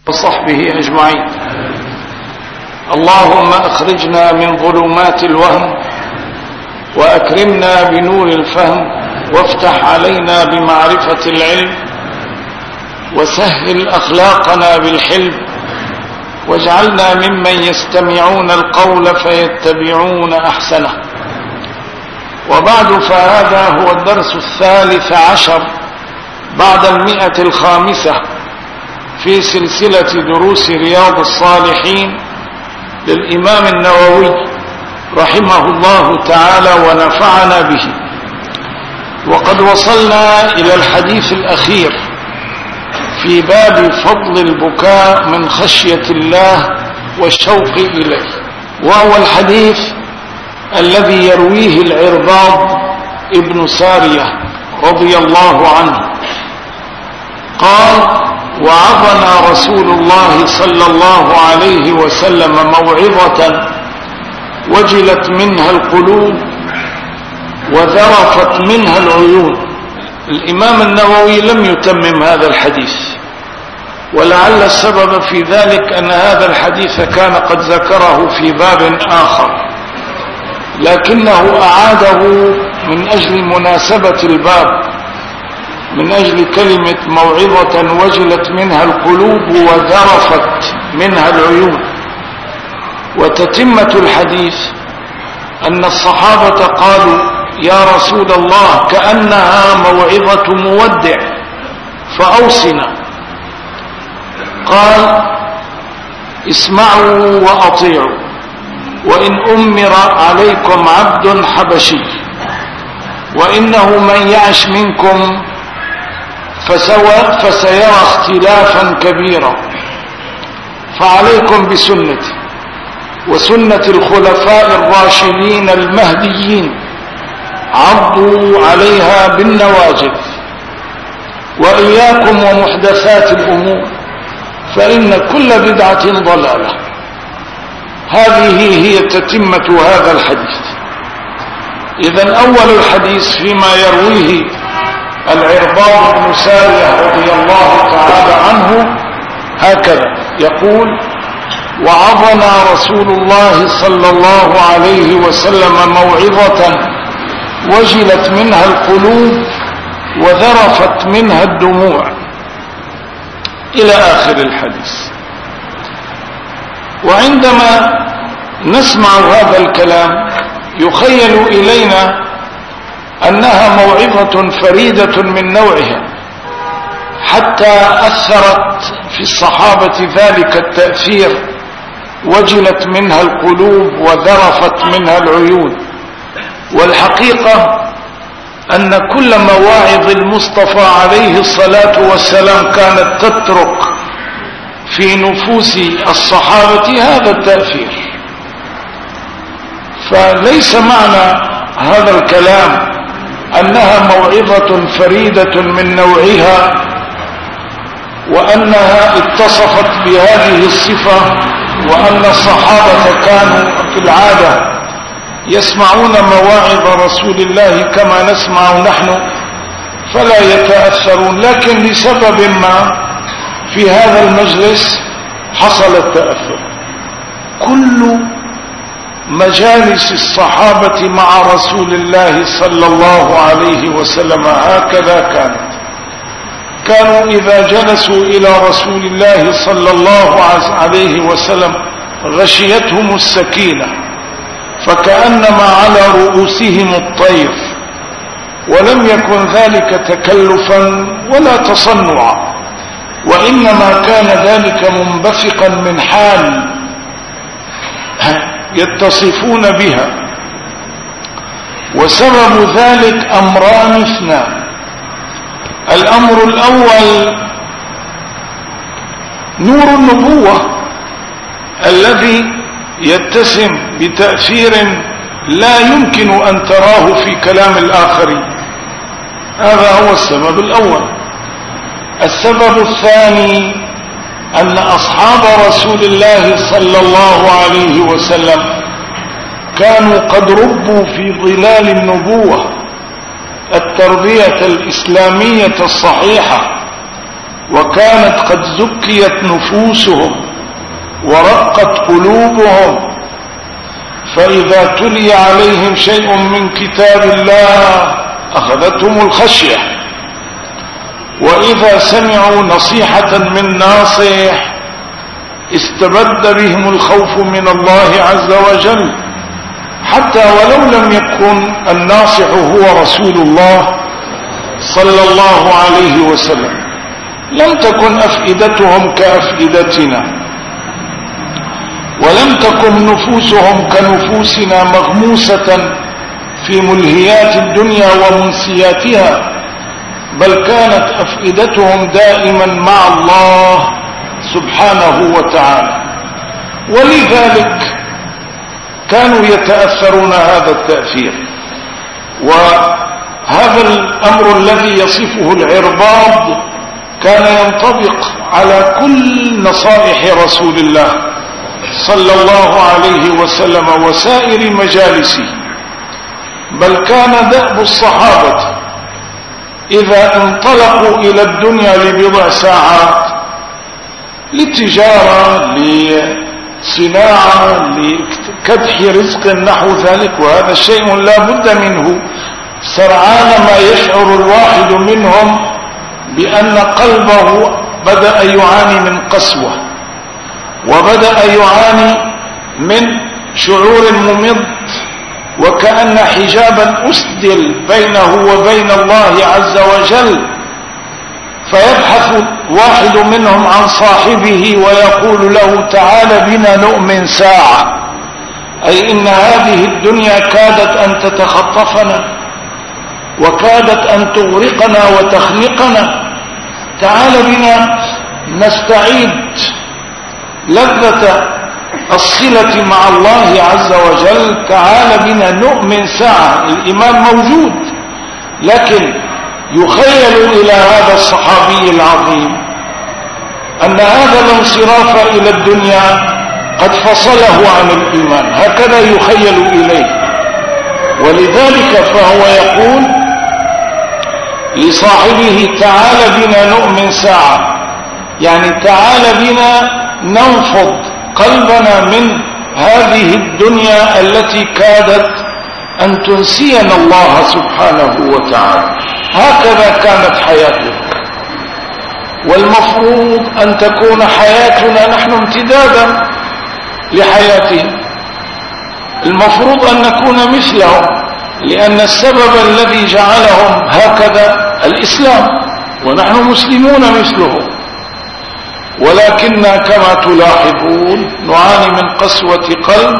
وصحبه أجمعين. اللهم أخرجنا من ظلمات الوهم وأكرمنا بنور الفهم وافتح علينا بمعرفة العلم وسهل أخلاقنا بالحلم واجعلنا ممن يستمعون القول فيتبعون أحسنه. وبعد، فهذا هو الدرس 13 بعد 105 في سلسلة دروس رياض الصالحين للإمام النووي رحمه الله تعالى ونفعنا به. وقد وصلنا إلى الحديث الأخير في باب فضل البكاء من خشية الله والشوق إليه، وهو الحديث الذي يرويه العرباض ابن سارية رضي الله عنه قال: وعظنا رسول الله صلى الله عليه وسلم موعظة وجلت منها القلوب وذرفت منها العيون. الإمام النووي لم يتمم هذا الحديث، ولعل السبب في ذلك أن هذا الحديث كان قد ذكره في باب آخر، لكنه أعاده من أجل مناسبة الباب، من أجل كلمة موعظة وجلت منها القلوب وذرفت منها العيون. وتتمة الحديث أن الصحابة قالوا: يا رسول الله، كأنها موعظة مودع فأوصنا. قال: اسمعوا وأطيعوا، وإن أمر عليكم عبد حبشي وإنه من يعش منكم فسيرى اختلافا كبيرا، فعليكم بسنتي وسنة الخلفاء الراشدين المهديين، عضوا عليها بالنواجذ، وإياكم ومحدثات الأمور فإن كل بدعة ضلالة. هذه هي تتمة هذا الحديث. إذن أول الحديث فيما يرويه العرباض بن سارية رضي الله تعالى عنه هكذا يقول: وعظنا رسول الله صلى الله عليه وسلم موعظة وجلت منها القلوب وذرفت منها الدموع، إلى آخر الحديث. وعندما نسمع هذا الكلام يخيل إلينا أنها موعظة فريدة من نوعها، حتى أثرت في الصحابة ذلك التأثير، وجلت منها القلوب وذرفت منها العيون. والحقيقة أن كل مواعظ المصطفى عليه الصلاة والسلام كانت تترك في نفوس الصحابة هذا التأثير. فليس معنى هذا الكلام أنها موعظة فريدة من نوعها وأنها اتصفت بهذه الصفة، وأن الصحابة كانوا في العادة يسمعون مواعظ رسول الله كما نسمع نحن فلا يتأثرون، لكن لسبب ما في هذا المجلس حصل التأثر. كل مجالس الصحابة مع رسول الله صلى الله عليه وسلم هكذا كانوا إذا جلسوا إلى رسول الله صلى الله عليه وسلم غشيتهم السكينة، فكأنما على رؤوسهم الطير، ولم يكن ذلك تكلفا ولا تصنعا، وإنما كان ذلك منبثقا من حال يتصفون بها. وسبب ذلك أمران اثنان: الأمر الأول نور النبوة الذي يتسم بتأثير لا يمكن أن تراه في كلام الآخرين، هذا هو السبب الأول. السبب الثاني أن أصحاب رسول الله صلى الله عليه وسلم كانوا قد ربوا في ظلال النبوة، التربية الإسلامية الصحيحة، وكانت قد زكيت نفوسهم ورقت قلوبهم، فإذا تلي عليهم شيء من كتاب الله أخذتهم الخشية، وإذا سمعوا نصيحة من ناصح استبد بهم الخوف من الله عز وجل، حتى ولو لم يكن الناصح هو رسول الله صلى الله عليه وسلم. لم تكن أفئدتهم كأفئدتنا، ولم تكن نفوسهم كنفوسنا مغموسة في ملهيات الدنيا ومنسياتها، بل كانت أفئدتهم دائما مع الله سبحانه وتعالى، ولذلك كانوا يتأثرون هذا التأثير. وهذا الأمر الذي يصفه العرباض كان ينطبق على كل نصائح رسول الله صلى الله عليه وسلم وسائر مجالسه، بل كان دأب الصحابة إذا انطلقوا إلى الدنيا لبضع ساعات للتجارة لصناعة لكدح رزق نحو ذلك، وهذا شيء لا بد منه، سرعان ما يشعر الواحد منهم بأن قلبه بدأ يعاني من قسوة، وبدأ يعاني من شعور ممض، وكأن حجابا أسدل بينه وبين الله عز وجل، فيبحث واحد منهم عن صاحبه ويقول له تعال بنا نؤمن ساعة، أي إن هذه الدنيا كادت أن تتخطفنا وكادت أن تغرقنا وتخنقنا، تعال بنا نستعيد لذة الصلة مع الله عز وجل، تعال بنا نؤمن ساعة. الإيمان موجود، لكن يخيل إلى هذا الصحابي العظيم أن هذا الانصراف إلى الدنيا قد فصله عن الإيمان، هكذا يخيل إليه. ولذلك فهو يقول لصاحبه تعال بنا نؤمن ساعة، يعني تعال بنا ننفض قلبنا من هذه الدنيا التي كادت أن تنسينا الله سبحانه وتعالى. هكذا كانت حياتك، والمفروض أن تكون حياتنا نحن امتدادا لحياتهم، المفروض أن نكون مثلهم، لأن السبب الذي جعلهم هكذا الإسلام، ونحن مسلمون مثلهم، ولكننا كما تلاحظون نعاني من قسوة قلب،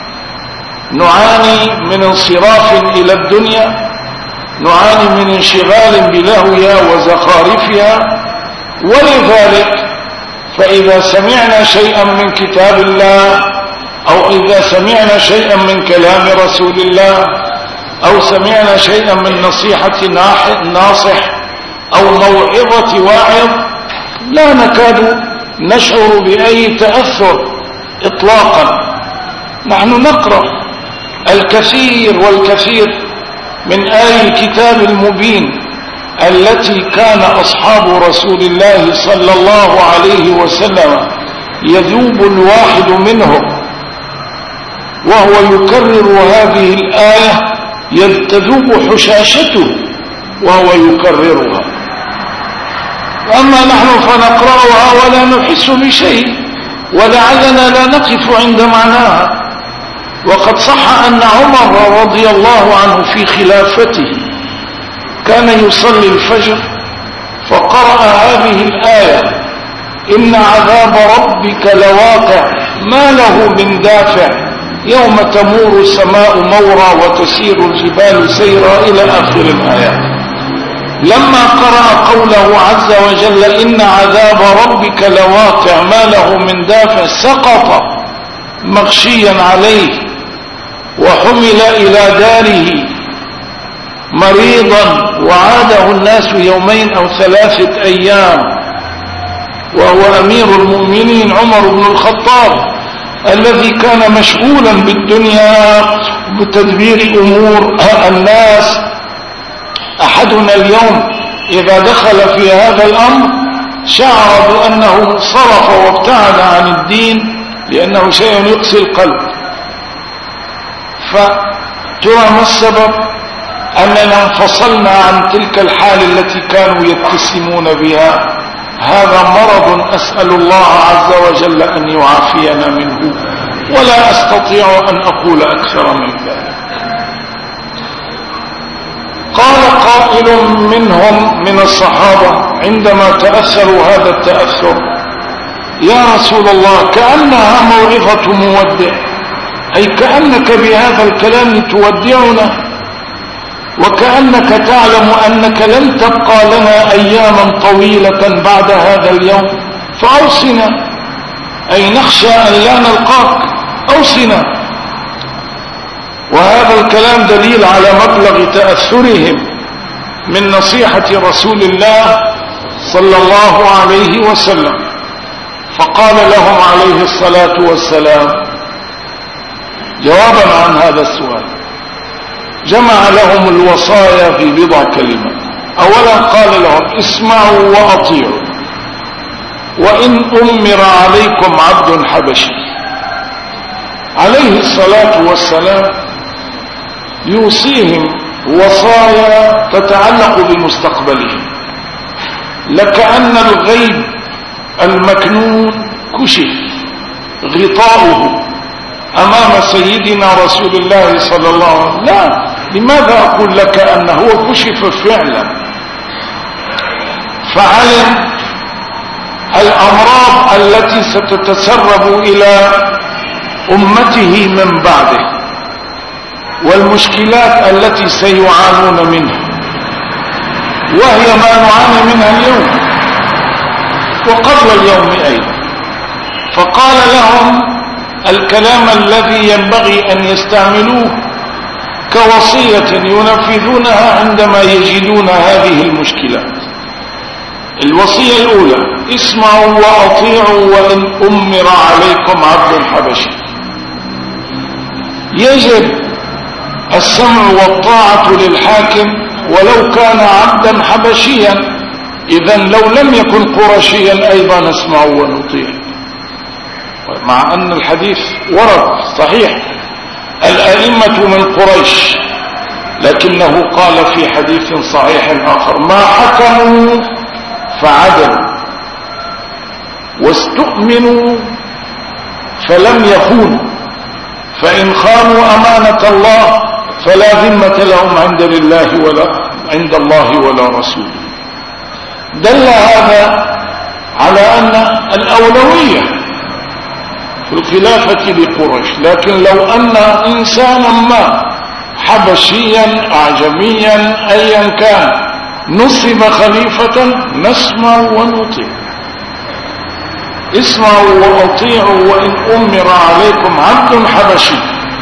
نعاني من انصراف إلى الدنيا، نعاني من انشغال بلهوها وزخارفها. ولذلك فإذا سمعنا شيئا من كتاب الله، أو إذا سمعنا شيئا من كلام رسول الله، أو سمعنا شيئا من نصيحة ناصح أو موعظة واعظ، لا نكاد نشعر بأي تأثر إطلاقا. نحن نقرأ الكثير والكثير من آي الكتاب المبين التي كان أصحاب رسول الله صلى الله عليه وسلم يذوب الواحد منهم وهو يكرر هذه الآية، تذوب حشاشته وهو يكررها. وأما نحن فنقرأها ولا نحس بشيء، ولعلنا لا نقف عند معناها. وقد صح أن عمر رضي الله عنه في خلافته كان يصلي الفجر فقرأ هذه الآية: إن عذاب ربك لواقع ما له من دافع يوم تمور السماء مورا وتسير الجبال سيرا إلى آخر الآيات. لما قرأ قوله عز وجل إن عذاب ربك لواقع ما له من دافع سقط مغشيا عليه وحمل إلى داره مريضا، وعاده الناس يومين أو 3 أيام، وهو أمير المؤمنين عمر بن الخطاب الذي كان مشغولا بالدنيا بتدبير أمور الناس. أحدنا اليوم إذا دخل في هذا الأمر شعر بأنه صرف وابتعد عن الدين لأنه شيء يقسي القلب. فترى ما السبب؟ أننا انفصلنا عن تلك الحال التي كانوا يتسمون بها. هذا مرض أسأل الله عز وجل أن يعافينا منه، ولا أستطيع أن أقول أكثر من ذلك. قال قائل منهم من الصحابة عندما تأثروا هذا التأثر: يا رسول الله، كأنها موعظة مودع، أي كأنك بهذا الكلام تودعنا، وكأنك تعلم أنك لن تبقى لنا أياما طويلة بعد هذا اليوم، فأوصنا، أي نخشى أن لا نلقاك، أوصنا. وهذا الكلام دليل على مبلغ تأثرهم من نصيحة رسول الله صلى الله عليه وسلم. فقال لهم عليه الصلاة والسلام جوابا عن هذا السؤال، جمع لهم الوصايا في بضع كلمات. أولا قال لهم: اسمعوا وأطيعوا، وإن أمر عليكم عبد حبشي. عليه الصلاة والسلام يوصيهم وصايا تتعلق بمستقبلهم، لكأن الغيب المكنون كشف غطاؤه أمام سيدنا رسول الله صلى الله عليه وسلم. لا، لماذا أقول لك أنه كشف فعلا؟ فعلم الأمراض التي ستتسرب إلى أمته من بعده، والمشكلات التي سيعانون منها، وهي ما نعاني منها اليوم وقبل اليوم أيضا. فقال لهم الكلام الذي ينبغي أن يستعملوه كوصية ينفذونها عندما يجدون هذه المشكلات. الوصية الأولى: اسمعوا وأطيعوا وإن أمر عليكم عبد حبشي. يجب السمع والطاعة للحاكم ولو كان عبدا حبشيا، إذن لو لم يكن قرشيا أيضا نسمع ونطيع، مع أن الحديث ورد صحيح الأئمة من قريش، لكنه قال في حديث صحيح آخر: ما حكموا فعدلوا، واستؤمنوا فلم يخونوا، فإن خانوا أمانة الله فلا ذمة لهم عند الله ولا رسوله. دل هذا على أن الأولوية في الخلافة لقريش، لكن لو أن إنسانا ما حبشيا أعجميا أيا كان نصب خليفة نسمع ونطيع. اسمعوا وأطيعوا وإن أمر عليكم عبد حبشي.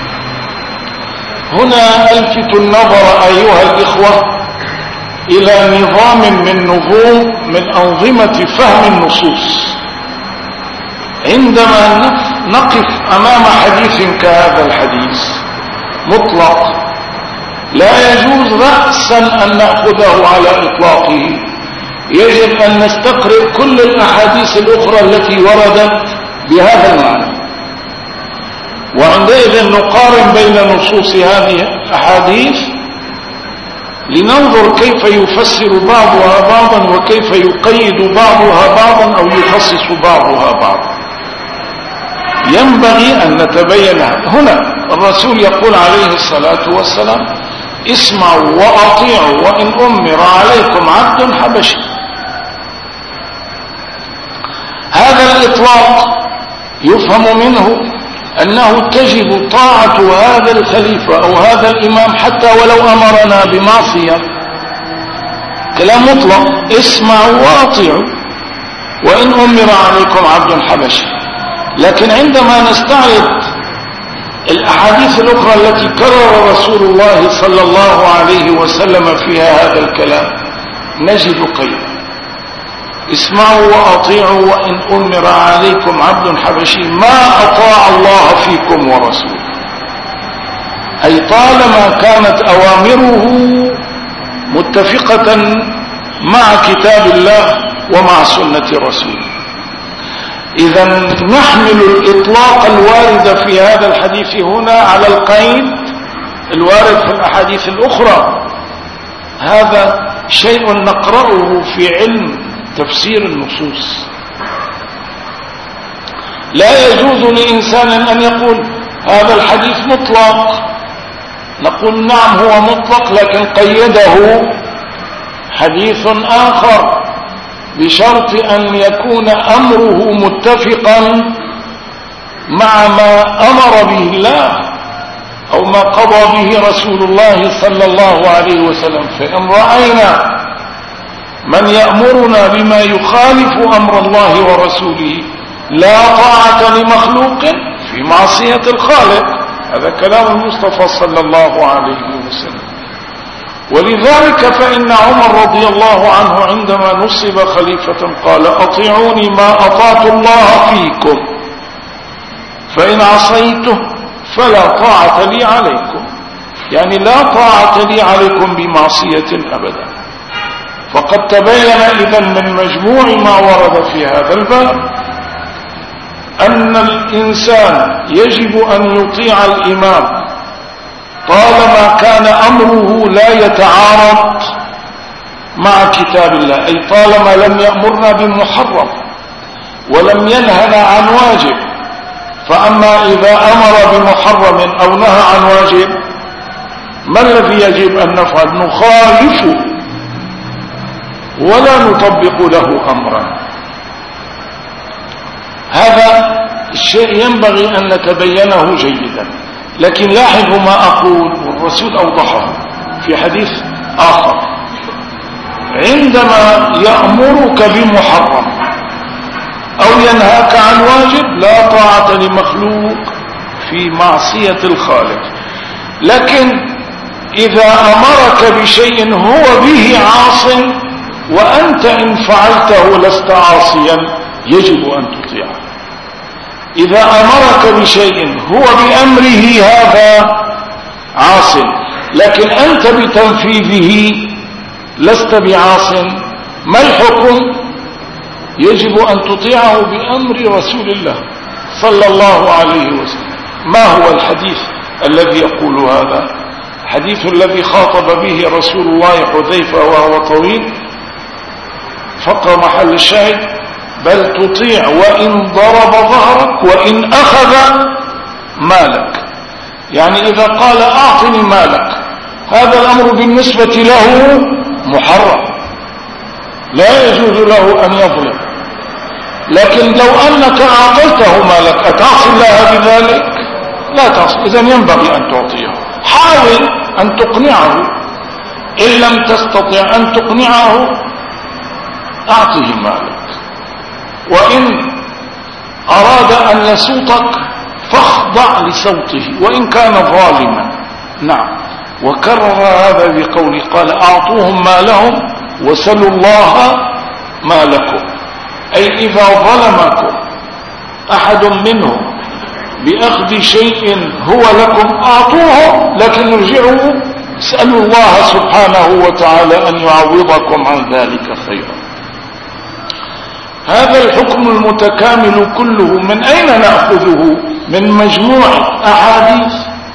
هنا ألفت النظر أيها الإخوة إلى نظام من أنظمة فهم النصوص. عندما نقف أمام حديث كهذا الحديث مطلق، لا يجوز رأسا أن نأخذه على إطلاقه، يجب أن نستقرئ كل الأحاديث الأخرى التي وردت بهذا المعنى، وعندئذ نقارن بين نصوص هذه الأحاديث لننظر كيف يفسر بعضها بعضا وكيف يقيد بعضها بعضا أو يخصص بعضها بعضا. ينبغي أن نتبين. هنا الرسول يقول عليه الصلاة والسلام: اسمعوا وأطيعوا وإن أمر عليكم عبد حبشي. هذا الإطلاق يفهم منه أنه تجب طاعة هذا الخليفة أو هذا الإمام حتى ولو أمرنا بمعصية. كلام مطلق: اسمعوا وأطيعوا وإن أمر عليكم عبد حبشي. لكن عندما نستعرض الأحاديث الأخرى التي كرر رسول الله صلى الله عليه وسلم فيها هذا الكلام نجد قيدا: اسمعوا وأطيعوا وإن أمر عليكم عبد حبشي ما أطاع الله فيكم ورسوله. أي طالما كانت أوامره متفقة مع كتاب الله ومع سنة رسوله. إذا نحمل الإطلاق الوارد في هذا الحديث هنا على القيد الوارد في الأحاديث الأخرى. هذا شيء نقرأه في علم تفسير النصوص. لا يجوز لإنسان أن يقول هذا الحديث مطلق، نقول نعم هو مطلق، لكن قيده حديث آخر بشرط أن يكون أمره متفقا مع ما أمر به الله أو ما قضى به رسول الله صلى الله عليه وسلم. فإن رأينا من يأمرنا بما يخالف أمر الله ورسوله لا طاعة لمخلوق في معصية الخالق. هذا كلام المصطفى صلى الله عليه وسلم. ولذلك فإن عمر رضي الله عنه عندما نصب خليفة قال أطيعوني ما أطعت الله فيكم، فإن عصيته فلا طاعة لي عليكم، يعني لا طاعة لي عليكم بمعصية أبدا. فقد تبين إذن من مجموع ما ورد في هذا الباب أن الإنسان يجب أن يطيع الإمام طالما كان أمره لا يتعارض مع كتاب الله، أي طالما لم يأمرنا بمحرم ولم ينهنا عن واجب. فأما إذا أمر بمحرم أو نهى عن واجب ما الذي يجب أن نفعل؟ نخالفه ولا نطبق له أمرا. هذا الشيء ينبغي أن نتبينه جيدا. لكن لاحظوا ما أقول، والرسول أوضحه في حديث آخر: عندما يأمرك بمحرم أو ينهاك عن واجب لا طاعة لمخلوق في معصية الخالق. لكن إذا أمرك بشيء هو به عاص وأنت إن فعلته لست عاصيا يجب أن تطيعه. إذا أمرك بشيء هو بأمره هذا عاص لكن أنت بتنفيذه لست بعاص، ما الحكم؟ يجب أن تطيعه بأمر رسول الله صلى الله عليه وسلم. ما هو الحديث الذي يقول هذا؟ الحديث الذي خاطب به رسول الله حذيفة وهو طويل، فقط محل الشاهد: بل تطيع وإن ضرب ظهرك وإن أخذ مالك. يعني إذا قال أعطني مالك هذا الأمر بالنسبة له محرم، لا يجوز له أن يظلم. لكن لو أنك أعطيته مالك أتعصي الله بذلك؟ لا تعصي. إذن ينبغي أن تعطيه. حاول أن تقنعه، إن لم تستطع أن تقنعه أعطه مالك. وإن أراد أن يسوطك فاخضع لصوته وإن كان ظالما. نعم. وكرر هذا بقوله قال: أعطوهم مالهم وسلوا الله ما لكم. أي إذا ظلمكم أحد منهم بأخذ شيء هو لكم أعطوه، لكن ارجعوا اسألوا الله سبحانه وتعالى أن يعوضكم عن ذلك خيرا. هذا الحكم المتكامل كله من أين نأخذه؟ من مجموع أحاديث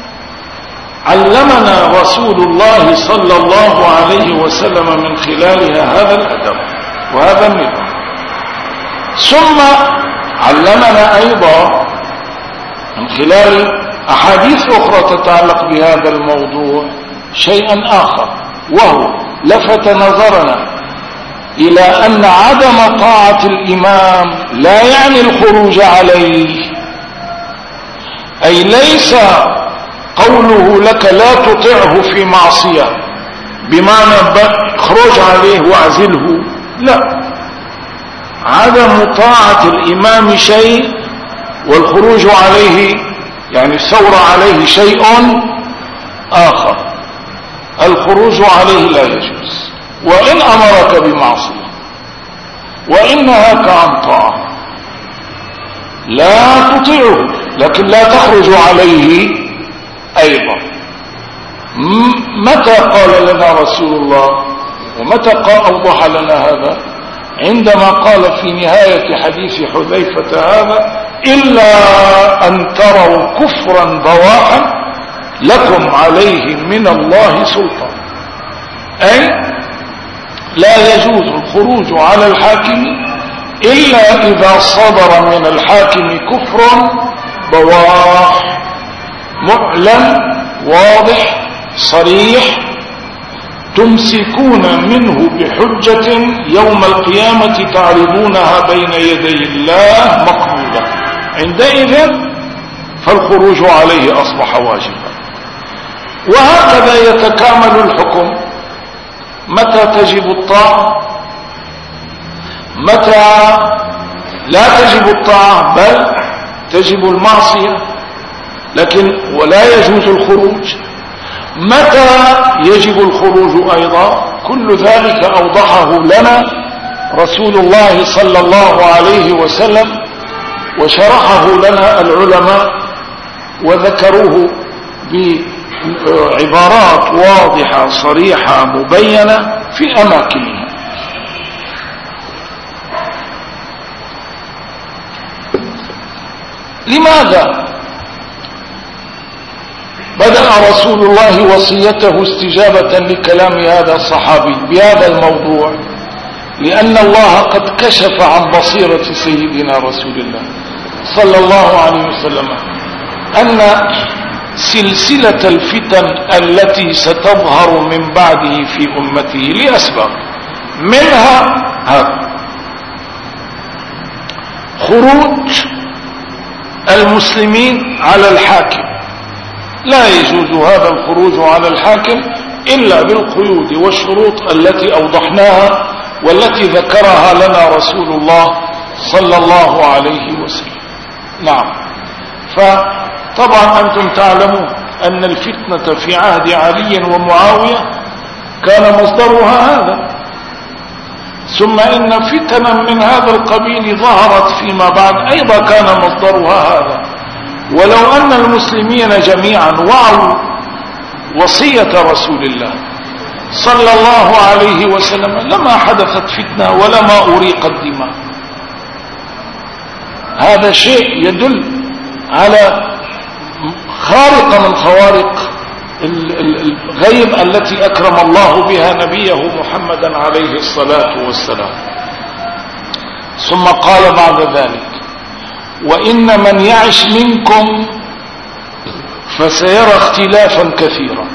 علمنا رسول الله صلى الله عليه وسلم من خلالها هذا الأدب وهذا النظام. ثم علمنا أيضا من خلال أحاديث أخرى تتعلق بهذا الموضوع شيئا آخر، وهو لفت نظرنا إلى أن عدم طاعة الإمام لا يعني الخروج عليه. أي ليس قوله لك لا تطعه في معصية بمعنى اخرج عليه واعزله، لا. عدم طاعة الإمام شيء والخروج عليه يعني الثورة عليه شيء آخر. الخروج عليه لا يجوز وإن أمرك بمعصية وإن نهاك عن طاعة لا تطيعه، لكن لا تخرج عليه أيضا. متى قال لنا رسول الله ومتى أوضح لنا هذا؟ عندما قال في نهاية حديث حذيفة هذا: إلا أن تروا كفرا بواحا لكم عليه من الله سلطان. أي لا يجوز الخروج على الحاكم إلا إذا صدر من الحاكم كفر بواح معلن واضح صريح تمسكون منه بحجة يوم القيامة تعرضونها بين يدي الله مقبولة. عندئذ فالخروج عليه أصبح واجبا. وهكذا يتكامل الحكم. متى تجب الطاعة؟ متى لا تجب الطاعة بل تجب المعصية لكن ولا يجوز الخروج؟ متى يجب الخروج أيضا؟ كل ذلك أوضحه لنا رسول الله صلى الله عليه وسلم وشرحه لنا العلماء وذكروه بعبارات واضحة صريحة مبينة في أماكنها. لماذا بدأ رسول الله وصيته استجابة لكلام هذا الصحابي بهذا الموضوع؟ لأن الله قد كشف عن بصيرة سيدنا رسول الله صلى الله عليه وسلم أن سلسلة الفتن التي ستظهر من بعده في أمته لأسباب، منها هذا: خروج المسلمين على الحاكم. لا يجوز هذا الخروج على الحاكم إلا بالقيود والشروط التي أوضحناها والتي ذكرها لنا رسول الله صلى الله عليه وسلم. نعم. فطبعا أنتم تعلمون أن الفتنة في عهد علي ومعاوية كان مصدرها هذا، ثم إن فتنا من هذا القبيل ظهرت فيما بعد أيضا كان مصدرها هذا. ولو أن المسلمين جميعا وعوا وصية رسول الله صلى الله عليه وسلم لما حدثت فتنة ولما أريقت دماء. هذا شيء يدل على خارق من خوارق الغيب التي أكرم الله بها نبيه محمدا عليه الصلاة والسلام. ثم قال بعد ذلك: وإن من يعش منكم فسيرى اختلافا كثيرا.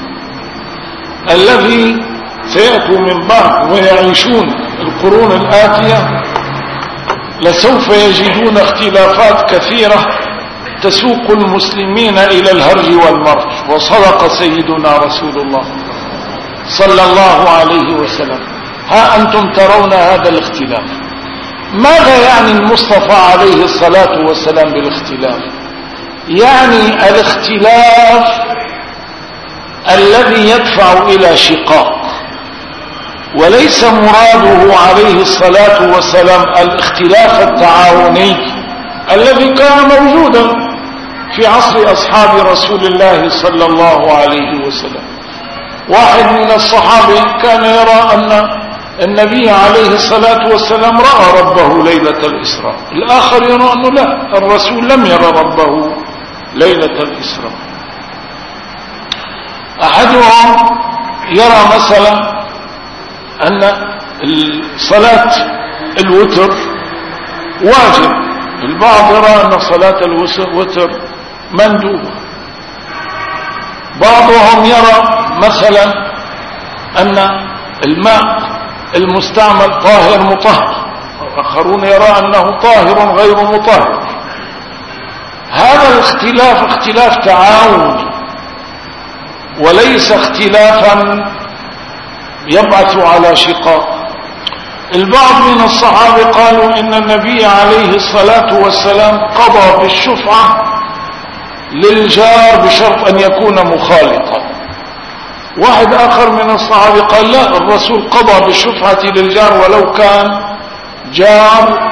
الذي سيأتوا من بعد ويعيشون القرون الآتية لسوف يجدون اختلافات كثيرة تسوق المسلمين إلى الهرج والمرج. وصدق سيدنا رسول الله صلى الله عليه وسلم. ها أنتم ترون هذا الاختلاف. ماذا يعني المصطفى عليه الصلاة والسلام بالاختلاف؟ يعني الاختلاف الذي يدفع إلى شقاق، وليس مراده عليه الصلاة والسلام الاختلاف التعاوني الذي كان موجودا في عصر أصحاب رسول الله صلى الله عليه وسلم. واحد من الصحابة كان يرى أن النبي عليه الصلاة والسلام رأى ربه ليلة الإسراء، الآخر يرى أنه لا، الرسول لم يرى ربه ليلة الإسراء. أحدهم يرى مثلا أن صلاة الوتر واجب، البعض يرى أن صلاة الوتر مندوبة، بعضهم يرى مثلا أن الماء المستعمل طاهر مطهر، آخرون يرى أنه طاهر غير مطهر. هذا الاختلاف اختلاف تعاون وليس اختلافا يبعث على شقاق. البعض من الصحابة قالوا إن النبي عليه الصلاة والسلام قضى بالشفعة للجار بشرط أن يكون مخالطا. واحد آخر من الصحابة قال لا، الرسول قضى بالشفعة للجار ولو كان جار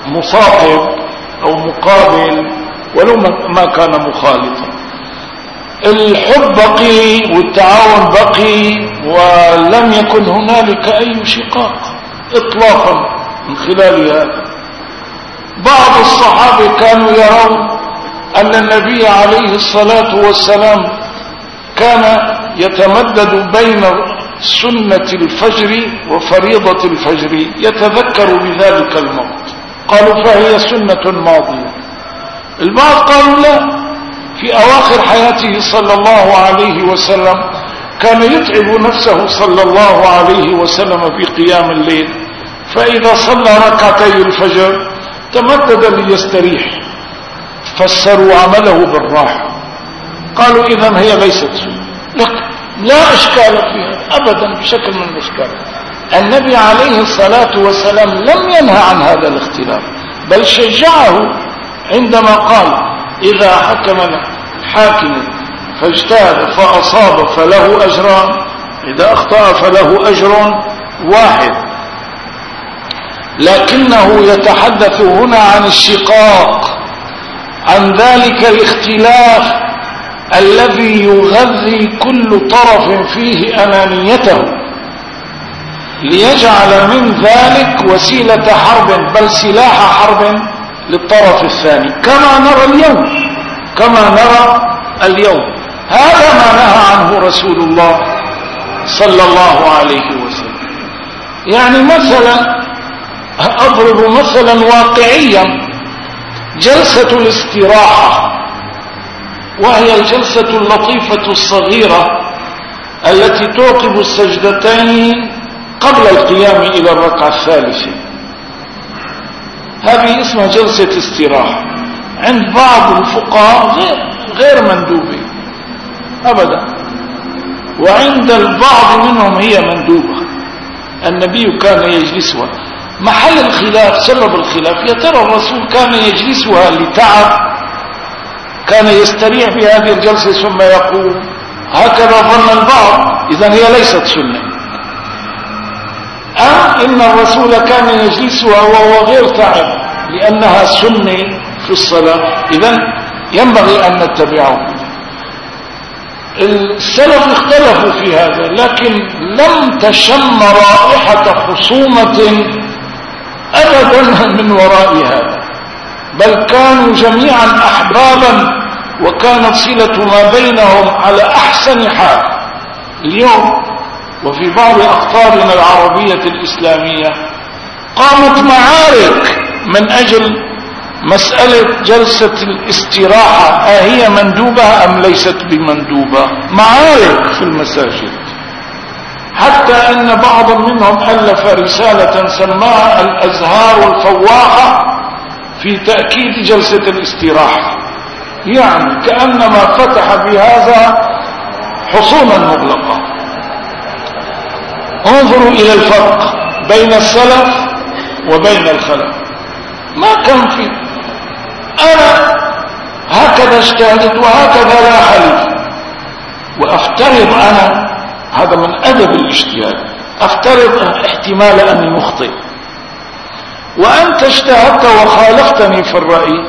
مصاحب أو مقابل ولو ما كان مخالطا. الحب بقي والتعاون بقي، ولم يكن هنالك أي شقاق إطلاقا من خلال هذا. بعض الصحابة كانوا يرون أن النبي عليه الصلاة والسلام كان يتمدد بين سنة الفجر وفريضة الفجر، يتذكر بذلك الموت. قالوا فهي سنة ماضية. البعض قالوا لا، في أواخر حياته صلى الله عليه وسلم كان يتعب نفسه صلى الله عليه وسلم بقيام الليل، فإذا صلى ركعتي الفجر تمدد ليستريح، فسروا عمله بالراحة. قالوا إذن هي ليست سنة. لا إشكال فيها أبدا بشكل من الإشكال. النبي عليه الصلاة والسلام لم ينهى عن هذا الاختلاف، بل شجعه عندما قال إذا حكم حاكم فاجتهد فأصاب فله أجران، إذا أخطأ فله أجر واحد. لكنه يتحدث هنا عن الشقاق، عن ذلك الاختلاف الذي يغذي كل طرف فيه أنانيته ليجعل من ذلك وسيلة حرب، بل سلاح حرب للطرف الثاني، كما نرى اليوم. هذا ما نهى عنه رسول الله صلى الله عليه وسلم. يعني مثلا أضرب مثلا واقعيا، جلسة الاستراحة، وهي الجلسة اللطيفة الصغيرة التي تعقب السجدتين قبل القيام إلى الركعة الثالثة، هذه اسمها جلسة استراحة. عند بعض الفقهاء غير مندوبة أبدا، وعند البعض منهم هي مندوبة. النبي كان يجلسها. محل الخلاف، سبب الخلاف، يا ترى الرسول كان يجلسها لتعب، كان يستريح بهذه الجلسة ثم يقول، هكذا ظن البعض، إذن هي ليست سنة. إن الرسول كان يجلسها وهو غير تعب لأنها سنة في الصلاة، إذن ينبغي أن نتبعه. السلف اختلفوا في هذا، لكن لم تشم رائحة خصومة أبدا من وراء هذا، بل كانوا جميعا أحبابا، وكانت صلة ما بينهم على أحسن حال. اليوم وفي بعض أقطارنا العربية الإسلامية قامت معارك من أجل مسألة جلسة الاستراحة، هي مندوبة أم ليست بمندوبة؟ معارك في المساجد، حتى أن بعض منهم ألف رسالة سماها الأزهار الفواحة في تأكيد جلسة الاستراحة، يعني كأنما فتح بهذا حصونا مغلقة. انظروا إلى الفرق بين السلف وبين الخلف، ما كان في أنا هكذا اجتهدت وهكذا لا حليف، وأفترض أنا، هذا من أدب الاجتهاد، أفترض احتمال أني مخطئ، وأنت اجتهدت وخالفتني في الرأي.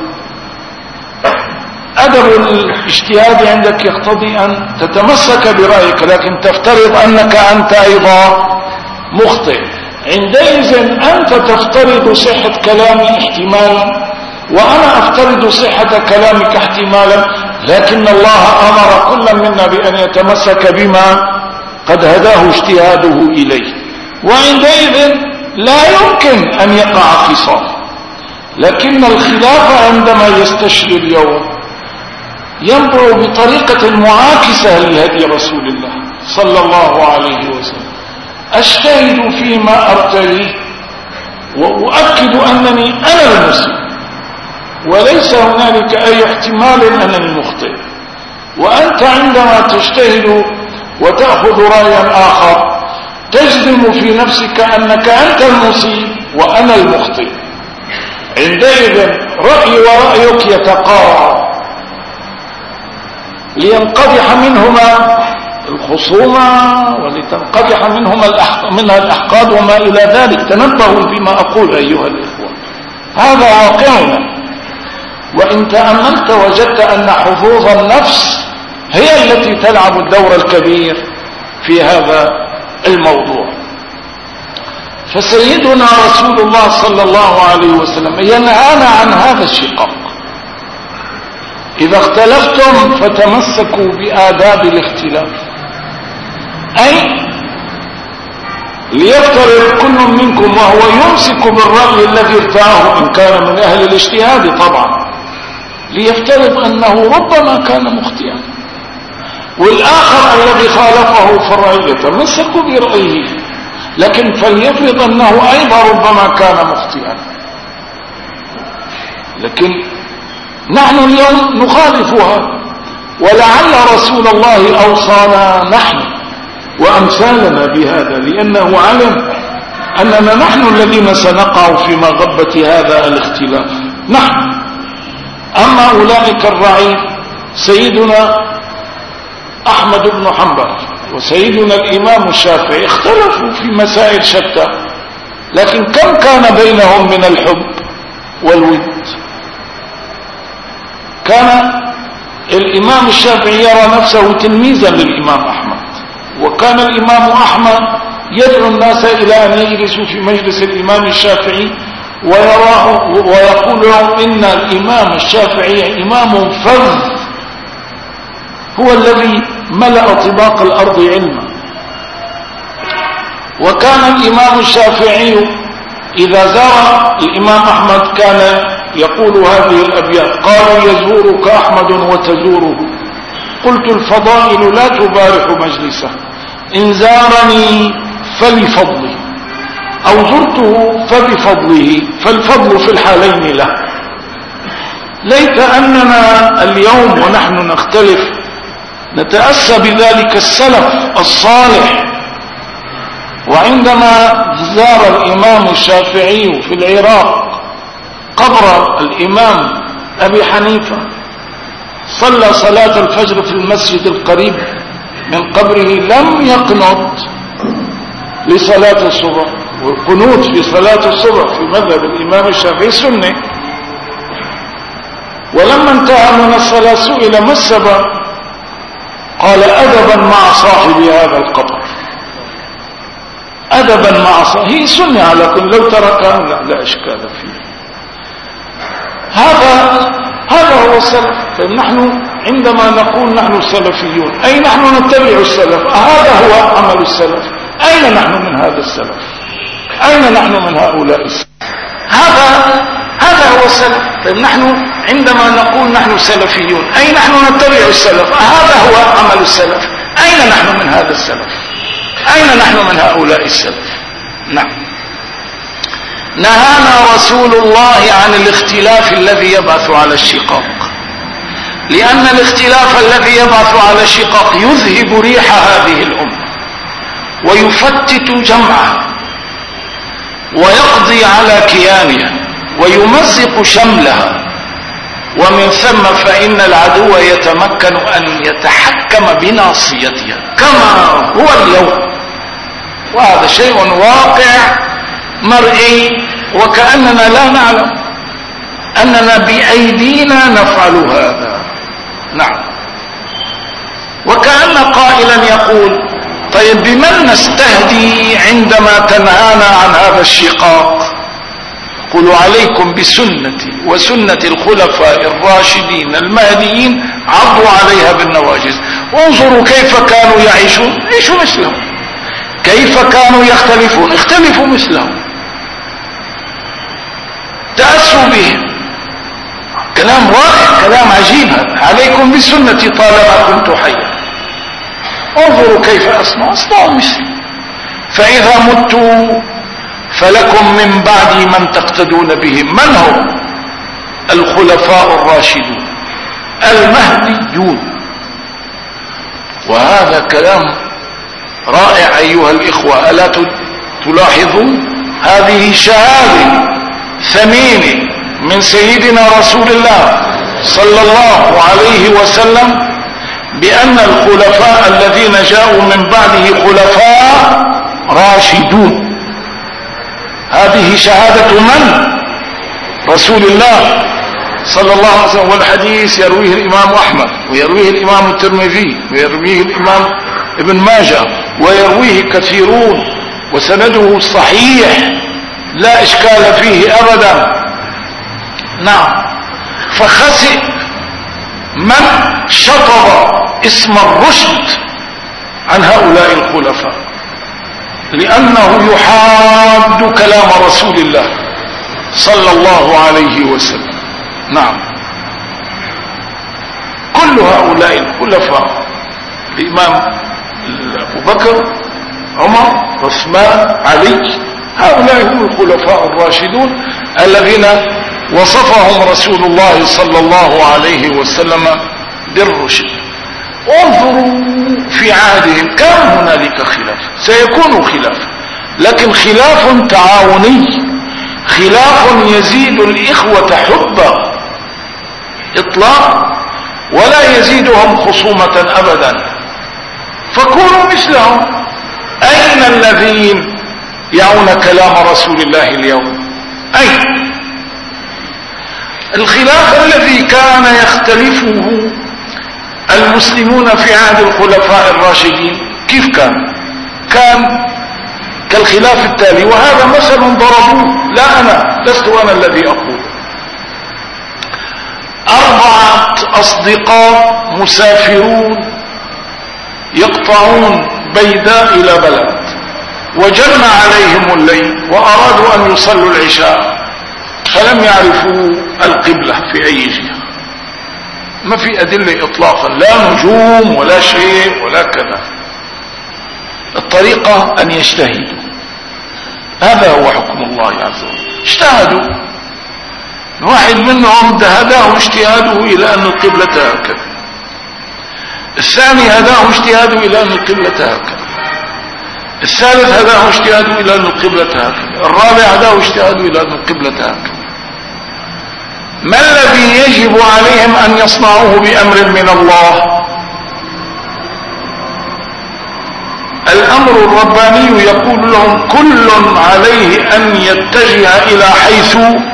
أدب الاجتهاد عندك يقتضي أن تتمسك برأيك، لكن تفترض أنك أنت أيضا مخطئ. عندئذ أنت تفترض صحة كلامي احتمالا، وأنا أفترض صحة كلامك احتمالا، لكن الله أمر كل منا بأن يتمسك بما قد هداه اجتهاده إليه، وعندئذ لا يمكن أن يقع خصام. لكن الخلاف عندما يستشري اليوم ينبع بطريقة معاكسة لهدي رسول الله صلى الله عليه وسلم. أجتهد فيما أرتديه وأؤكد أنني أنا المسلم، وليس هنالك أي احتمال أنني مخطئ. وأنت عندما تجتهد وتأخذ رأيا آخر تجزم في نفسك أنك أنت المصيب وأنا المخطئ. عندئذ رأيي ورأيك يتقارع، لينقضح منهما الخصومة ولتنقضح منها الأحقاد وما إلى ذلك. تنبهوا بما أقول أيها الإخوة، هذا واقعنا. وإن تأملت وجدت أن حظوظ النفس هي التي تلعب الدور الكبير في هذا الموضوع. فسيدنا رسول الله صلى الله عليه وسلم ينهانا عن هذا الشقاق. إذا اختلفتم فتمسكوا بآداب الاختلاف، أي ليفترض كل منكم وهو يمسك بالرأي الذي ارتاه إن كان من أهل الاجتهاد طبعا، ليفترض أنه ربما كان مخطئا، والآخر الذي خالفه في الرأي يتمسك برأيه، لكن فليفرض أنه أيضا ربما كان مخطئا. لكن نحن اليوم نخالفها، ولعل رسول الله أوصانا نحن وأمثالنا بهذا، لأنه علم أننا نحن الذين سنقع في مغبة هذا الاختلاف نحن. أما أولئك الرعيل سيدنا أحمد بن حنبل وسيدنا الإمام الشافعي اختلفوا في مسائل شتى، لكن كم كان بينهم من الحب والود؟ كان الإمام الشافعي يرى نفسه تلميذا للإمام أحمد، وكان الإمام أحمد يدعو الناس إلى أن يجلسوا في مجلس الإمام الشافعي ويراه ويقول لهم إن الإمام الشافعي إمام فذ، هو الذي ملأ طباق الأرض علما. وكان الإمام الشافعي إذا زار الإمام أحمد كان يقول هذه الأبيات: قالوا يزورك أحمد وتزوره، قلت الفضائل لا تبارح مجلسه، إن زارني فلفضله أو زرته فبفضله، فالفضل في الحالين له. ليت أننا اليوم ونحن نختلف نتأسى بذلك السلف الصالح. وعندما زار الإمام الشافعي في العراق قبر الإمام أبي حنيفة، صلى صلاة الفجر في المسجد القريب من قبره، لم يقنط لصلاة الصبح، والقنوت في صلاة الصبح في مذهب الإمام الشافعي سنة. ولما انتهى من الصلاة سئل ما السبب؟ قال: أدبا مع صاحب هذا القبر، أدبا مع صاحب، هي سنة على كل، لو تركها لا إشكال فيه. هذا هو السلف. فنحن عندما نقول نحن سلفيون، أي نحن نتبع السلف، هذا هو عمل السلف. أين نحن من هذا السلف؟ أين نحن من هؤلاء السلف؟ هذا هو السلف. فنحن عندما نقول نحن سلفيون، أي نحن نتبع السلف، هذا هو عمل السلف. أين نحن من هذا السلف؟ أين نحن من هؤلاء السلف؟ نعم. نهانا رسول الله عن الاختلاف الذي يبعث على الشقاق، لأن الاختلاف الذي يبعث على الشقاق يذهب ريح هذه الأمة ويفتت جمعها ويقضي على كيانها ويمزق شملها، ومن ثم فإن العدو يتمكن أن يتحكم بناصيتها كما هو اليوم. وهذا شيء واقع مرئي، وكأننا لا نعلم أننا بأيدينا نفعل هذا. نعم. وكأن قائلا يقول: طيب بمن نستهدي عندما تنهانا عن هذا الشقاق؟ قل: عليكم بسنتي وسنة الخلفاء الراشدين المهديين، عضوا عليها بالنواجذ. انظروا كيف كانوا يعيشون، عيشوا مثلهم. كيف كانوا يختلفون، اختلفوا مثلهم. تأسوا بهم. كلام رائع، كلام عجيب. عليكم بسنتي طالما كنت حيا. انظروا كيف أصنعوا مثلي. فإذا متوا فلكم من بعدي من تقتدون بهم. من هم؟ الخلفاء الراشدون المهديون. وهذا كلام رائع أيها الإخوة. ألا تلاحظون؟ هذه شهادة ثمينة من سيدنا رسول الله صلى الله عليه وسلم بأن الخلفاء الذين جاءوا من بعده خلفاء راشدون. هذه شهادة من؟ رسول الله صلى الله عليه وسلم. والحديث يرويه الإمام أحمد ويرويه الإمام الترمذي ويرويه الإمام ابن ماجه ويرويه كثيرون وسنده صحيح لا إشكال فيه أبدا. نعم. فخسئ من شطب اسم الرشد عن هؤلاء الخلفاء لأنه يحاد كلام رسول الله صلى الله عليه وسلم. نعم. كل هؤلاء الخلفاء الإمام أبو بكر عمر عثمان علي هؤلاء هم الخلفاء الراشدون الذين وصفهم رسول الله صلى الله عليه وسلم بالرشد. انظروا في عهدهم كان هنالك خلاف، سيكون خلاف، لكن خلاف تعاوني، خلاف يزيد الإخوة حبا إطلاقا ولا يزيدهم خصومة أبدا. فكونوا مثلهم. أين الذين يعون كلام رسول الله اليوم؟ أين؟ الخلاف الذي كان يختلفه المسلمون في عهد الخلفاء الراشدين كيف كان؟ كان كالخلاف التالي، وهذا مثل ضربوه، لا أنا لست أنا الذي أقول. 4 أصدقاء مسافرون يقطعون بيداء إلى بلد وجن عليهم الليل وأرادوا أن يصلوا العشاء فلم يعرفوا القبلة في أي جهة. ما في أدلة إطلاقا، لا نجوم ولا شيء ولا كذا. الطريقة أن يجتهدوا، هذا هو حكم الله عز وجل. اجتهدوا، واحد منهم هداه اجتهاده إلى أن القبلة هكذا، الثاني هداه اجتهاده إلى أن القبلة هكذا، الثالث هداه اجتهاده إلى أن القبلة هكذا، الرابع هداه اجتهاده إلى أن القبلة هكذا. ما الذي يجب عليهم أن يصنعوه بأمر من الله؟ الأمر الرباني يقول لهم كل عليه أن يتجه إلى حيث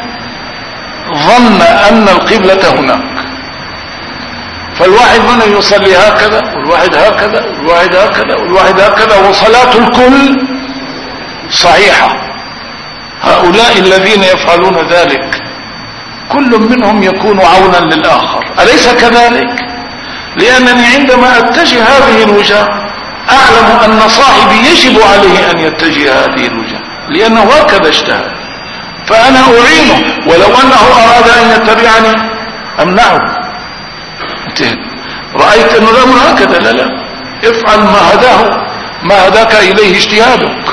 ظن أن القبلة هناك. فالواحد منهم يصلي هكذا والواحد هكذا والواحد هكذا والواحد هكذا وصلاة الكل صحيحة. هؤلاء الذين يفعلون ذلك كل منهم يكون عونا للآخر، أليس كذلك؟ لأنني عندما أتجه هذه الوجهة أعلم أن صاحبي يجب عليه أن يتجه هذه الوجهة لأنه هكذا اجتهد، فأنا أعينه، ولو أنه أراد أن يتبعني أمنعه. انتهى. رأيت أنه لا هكذا، لا افعل ما هداك إليه اجتهادك.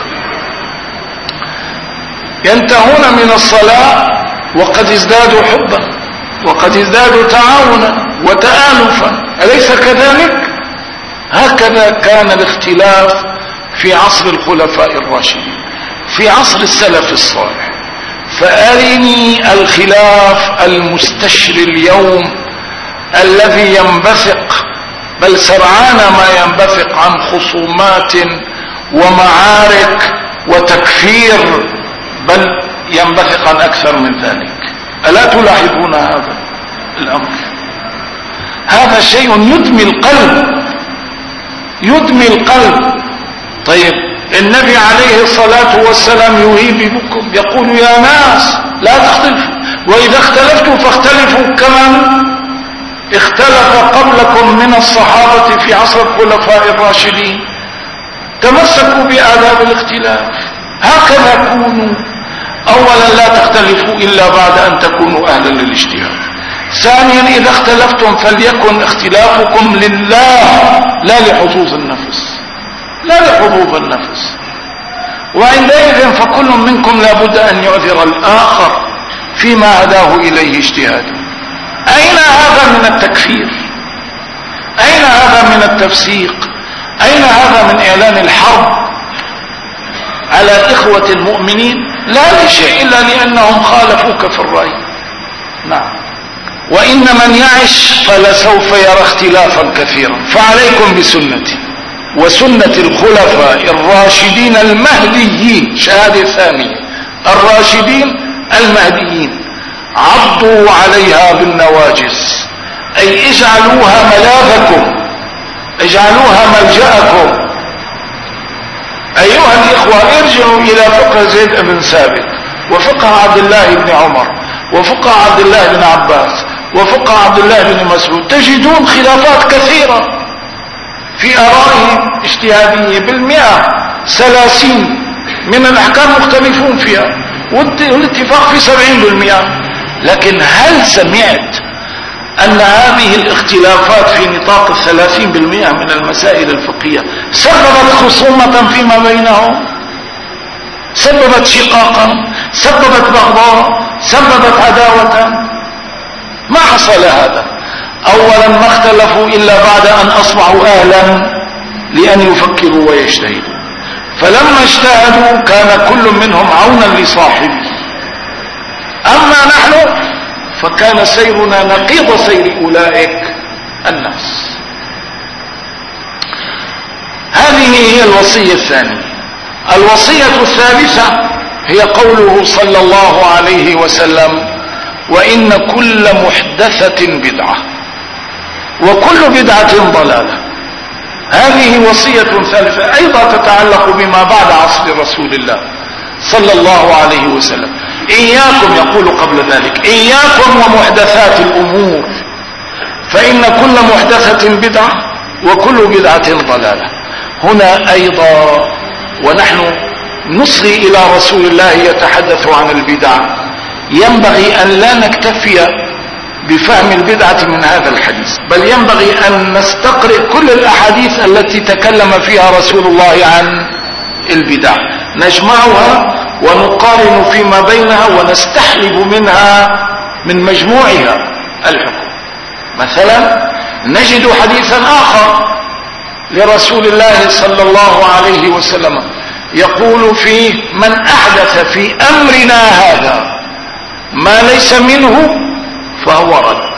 ينتهون من الصلاة وقد ازدادوا حبا وقد ازدادوا تعاونا وتآلفا، أليس كذلك؟ هكذا كان الاختلاف في عصر الخلفاء الراشدين، في عصر السلف الصالح. فأرني الخلاف المستشري اليوم الذي ينبثق، بل سرعان ما ينبثق عن خصومات ومعارك وتكفير، بل ينبثق عن أكثر من ذلك. ألا تلاحظون هذا الأمر؟ هذا شيء يدمي القلب، يدمي القلب. طيب النبي عليه الصلاة والسلام يهيب بكم، يقول يا ناس لا تختلفوا، وإذا اختلفتوا فاختلفوا كما اختلف قبلكم من الصحابة في عصر الخلفاء الراشدين. تمسكوا بآداب الاختلاف، هكذا كونوا. أولا لا تختلفوا إلا بعد أن تكونوا أهلا للاجتهاد. ثانيا إذا اختلفتم فليكن اختلافكم لله لا لحظوظ النفس، لا لحظوظ النفس. وعندئذ فكل منكم لابد أن يعذر الآخر فيما هداه إليه اجتهاده. أين هذا من التكفير؟ أين هذا من التفسيق؟ أين هذا من إعلان الحرب على إخوة المؤمنين؟ لا لشيء إلا لأنهم خالفوك في الرأي. نعم. وإن من يعش فلسوف يرى اختلافا كثيرا، فعليكم بسنتي وسنة الخلفاء الراشدين المهديين، شهادة ثانية، الراشدين المهديين، عضوا عليها بالنواجس، أي اجعلوها ملاذكم، اجعلوها ملجأكم. أيها الإخوة، ارجعوا إلى فقه زيد بن ثابت، وفقه عبد الله بن عمر، وفقه عبد الله بن عباس، وفقه عبد الله بن مسعود، تجدون خلافات كثيرة في آرائهم اجتهادية بالمئة، 30 من الأحكام مختلفون فيها، والاتفاق في 70%. لكن هل سمعت أن هذه الاختلافات في نطاق 30% من المسائل الفقهية سببت خصومة فيما بينهم، سببت شقاقا، سببت بغضاء، سببت عداوة؟ ما حصل هذا. أولا ما اختلفوا إلا بعد أن أصبحوا أهلا لأن يفكروا ويجتهدوا، فلما اجتهدوا كان كل منهم عونا لصاحبه. أما نحن فكان سيرنا نقيض سير أولئك الناس. هذه هي الوصية الثانية. الوصية الثالثة هي قوله صلى الله عليه وسلم: وإن كل محدثة بدعة وكل بدعة ضلالة. هذه وصية ثالثة أيضا تتعلق بما بعد عصر رسول الله صلى الله عليه وسلم. إياكم، يقول قبل ذلك: إياكم ومحدثات الأمور، فإن كل محدثة بدعة وكل بدعة ضلالة. هنا أيضا ونحن نصغي إلى رسول الله يتحدث عن البدع، ينبغي أن لا نكتفي بفهم البدعة من هذا الحديث، بل ينبغي أن نستقرئ كل الأحاديث التي تكلم فيها رسول الله عن البدع، نجمعها ونقارن فيما بينها ونستحلب منها من مجموعها الحكم. مثلا نجد حديثا آخر لرسول الله صلى الله عليه وسلم يقول فيه: من أحدث في أمرنا هذا ما ليس منه فهو رد.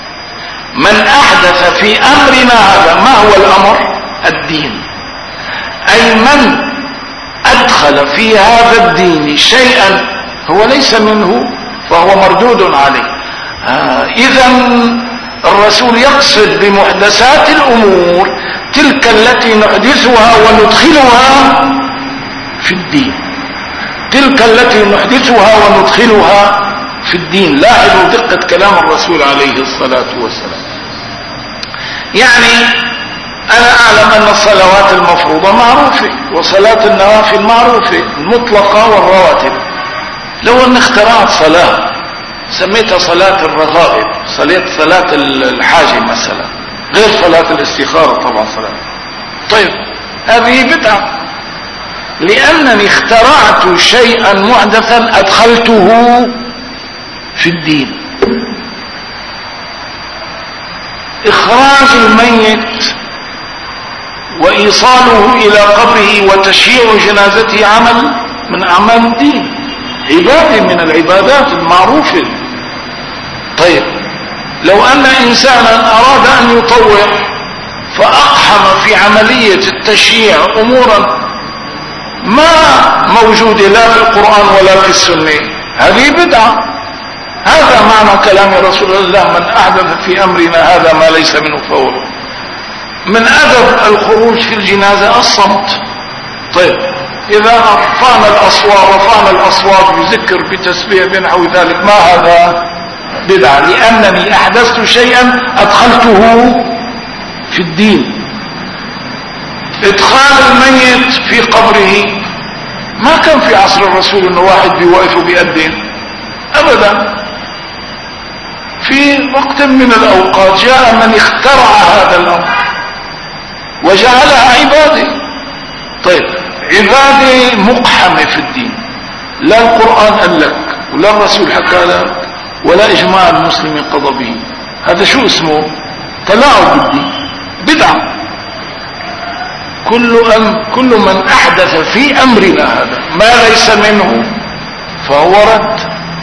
من أحدث في أمرنا هذا، ما هو الأمر؟ الدين. أي من أدخل في هذا الدين شيئا هو ليس منه فهو مردود عليه. إذن الرسول يقصد بمحدثات الأمور تلك التي نحدثها وندخلها في الدين، تلك التي نحدثها وندخلها في الدين. لاحظوا دقة كلام الرسول عليه الصلاة والسلام. يعني أنا أعلم أن الصلوات المفروضة معروفة، وصلاة النوافل معروفة، المطلقة والرواتب. لو أن اخترعت صلاة سميتها صلاة الرغائب، صلاة الحاجة مثلا، غير صلاة الاستخارة طبعا صلاة، طيب هذه بدعة، لأنني اخترعت شيئا محدثا أدخلته في الدين. إخراج الميت وإيصاله إلى قبره وتشييع جنازته عمل من أعمال الدين، عبادة من العبادات المعروفة. طيب لو أن إنسانا أراد أن يطوع فأقحم في عملية التشييع أمورا ما موجودة لا في القرآن ولا في السنة، هذه بدعة. هذا معنى كلام رسول الله: من أحدث في أمرنا هذا ما ليس منه فهو. من أدب الخروج في الجنازة الصمت. طيب إذا رفعنا الأصوات بذكر بتسبيح بنحو ذلك، ما هذا؟ بدعة، لأنني أحدثت شيئا أدخلته في الدين. إدخال الميت في قبره ما كان في عصر الرسول إنه واحد بيوقف بيأذن أبدا. في وقت من الأوقات جاء من اخترع هذا الأمر وجعلها عبادة. طيب عبادة مقحمة في الدين، لا القرآن قال لك ولا الرسول حكى لك ولا إجماع المسلمين قضى به. هذا شو اسمه؟ تلاعب بالدين، بدعة. كل من أحدث في أمرنا هذا ما ليس منه فهو رد.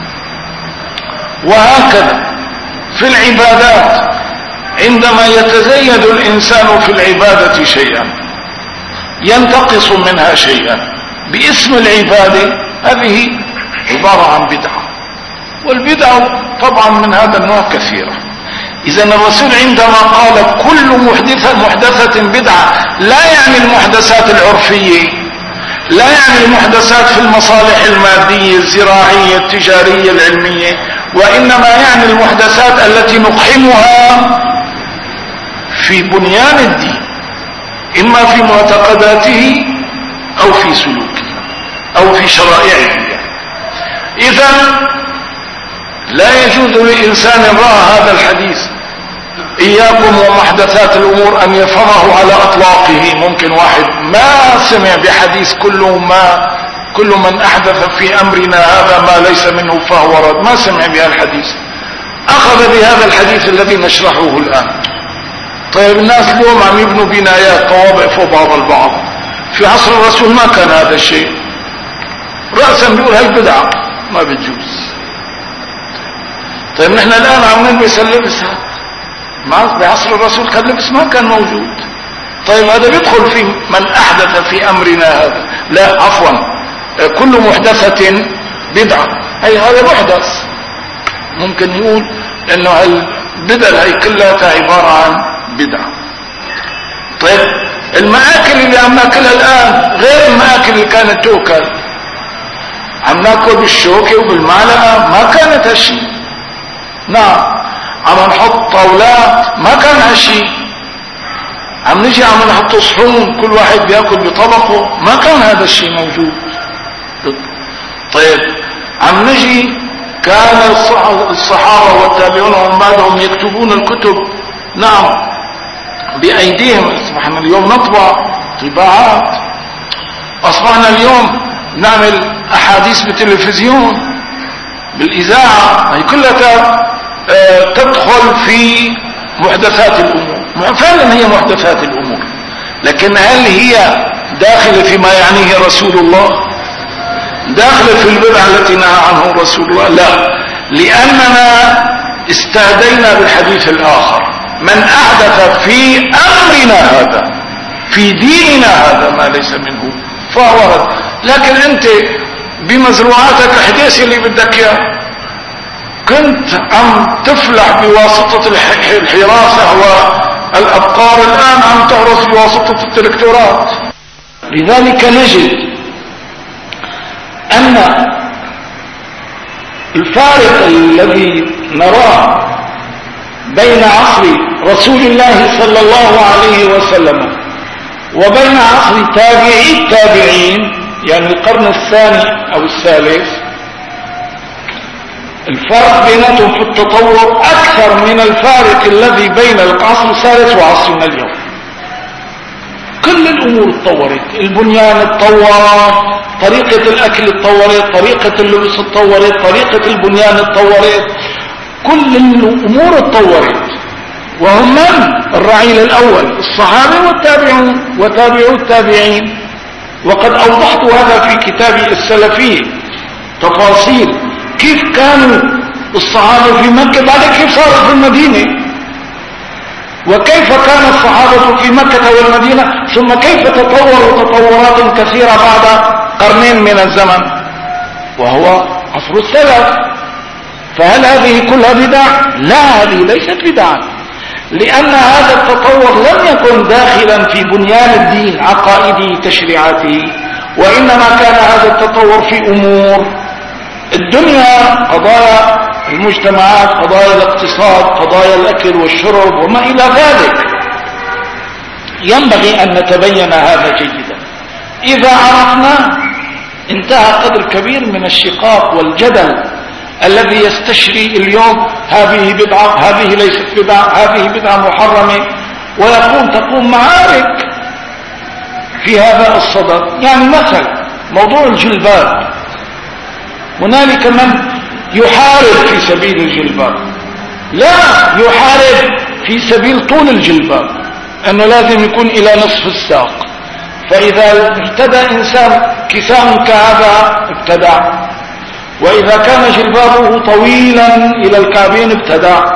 وهكذا في العبادات، عندما يتزيد الإنسان في العبادة شيئا ينتقص منها شيئا باسم العبادة، هذه عبارة عن بدعة. والبدع طبعا من هذا النوع كثيرة. إذا الرسول عندما قال كل محدثة بدعة لا يعني المحدثات العرفية، لا يعني المحدثات في المصالح المادية الزراعية التجارية العلمية، وإنما يعني المحدثات التي نقحمها في بنيان الدين، إما في معتقداته أو في سلوكه أو في شرائعه. إذا لا يجوز لإنسان رأى هذا الحديث إياكم ومحدثات الأمور أن يفهمه على أطلاقه. ممكن واحد ما سمع بحديث كل من أحدث في أمرنا هذا ما ليس منه فهو رد، ما سمع بهذا الحديث، أخذ بهذا الحديث الذي نشرحه الآن. طيب الناس اليوم عم يبنوا بنايات طوابق فوق بعض البعض، في عصر الرسول ما كان هذا الشيء، رأسا بيقول هاي بدعة ما بتجوز. طيب نحن الآن عم نلبس اللبس هذا، بعصر الرسول كان اللبس ما كان موجود. طيب هذا بيدخل في من أحدث في أمرنا هذا. لا عفوا، كل محدثة بدعة، هذا محدث. ممكن نقول انه البدع هي كلها عبارة عن بدعة. طيب المآكل اللي عم ناكلها الآن غير المآكل اللي كانت تؤكل، عم ناكل بالشوكة وبالمعلقة، ما كانت هالشيء. نعم عم نحط طاولات، ما كان هالشيء. عم نجي عم نحط صحون كل واحد بياكل بطبقه، ما كان هذا الشيء موجود. طيب عم نجي كان الصحابة والتابعون ومن بعدهم يكتبون الكتب، نعم بأيديهم. أصبحنا اليوم نطبع طباعات، أصبحنا اليوم نعمل أحاديث بالتلفزيون بالإذاعة، هي كلها تدخل في محدثات الأمور. فعلا هي محدثات الأمور، لكن هل هي داخلة فيما يعنيه رسول الله؟ داخلة في البدع التي نهى عنه رسول الله؟ لا، لأننا استهدينا بالحديث الآخر: من أحدث في أمرنا هذا، في ديننا هذا ما ليس منه فهو رد. لكن أنت بمزروعاتك حديث اللي بدك اياه، كنت عم تفلح بواسطة الحراسة والأبقار، الآن عم تحرس بواسطة التركتورات. لذلك نجد أن الفارق الذي نراه بين عصر رسول الله صلى الله عليه وسلم وبين عصر تابعي التابعين، يعني القرن الثاني أو الثالث، الفرق بيناتهم في التطور أكثر من الفارق الذي بين العصر الثالث وعصرنا اليوم. كل الأمور اتطورت، البنيان اتطور، طريقة الأكل اتطورت، طريقة اللبس اتطورت، طريقة البنيان اتطورت، كل الأمور اتطورت. وهم من؟ الرعيل الأول الصحابة والتابعون وتابعوا التابعين. وقد أوضحت هذا في كتابي السلفي، تفاصيل كيف كانوا الصحابة في مكة، بعد كيف صاروا في المدينة، وكيف كان الصحابة في مكة والمدينة، ثم كيف تطوروا تطورات كثيرة بعد قرنين من الزمن، وهو عصر السلف. فهل هذه كلها بدع؟ لا، هذه ليست بدعا، لأن هذا التطور لم يكن داخلا في بنيان الدين عقائده تشريعاته، وإنما كان هذا التطور في أمور الدنيا، قضايا المجتمعات، قضايا الاقتصاد، قضايا الأكل والشرب وما إلى ذلك. ينبغي أن نتبين هذا جيدا. إذا عرفنا انتهى قدر كبير من الشقاق والجدل الذي يستشري اليوم هذه بدعة، هذه ليست بدعة، هذه بدعة محرمة، تقوم معارك في هذا الصدد. يعني مثلا موضوع الجلباب، هنالك من يحارب في سبيل الجلباب، لا يحارب في سبيل طول الجلباب، أنه لازم يكون إلى نصف الساق، فإذا ارتدى إنسان كساء كهذا ابتدع، وإذا كان جلبابه طويلا إلى الكعبين ابتدع،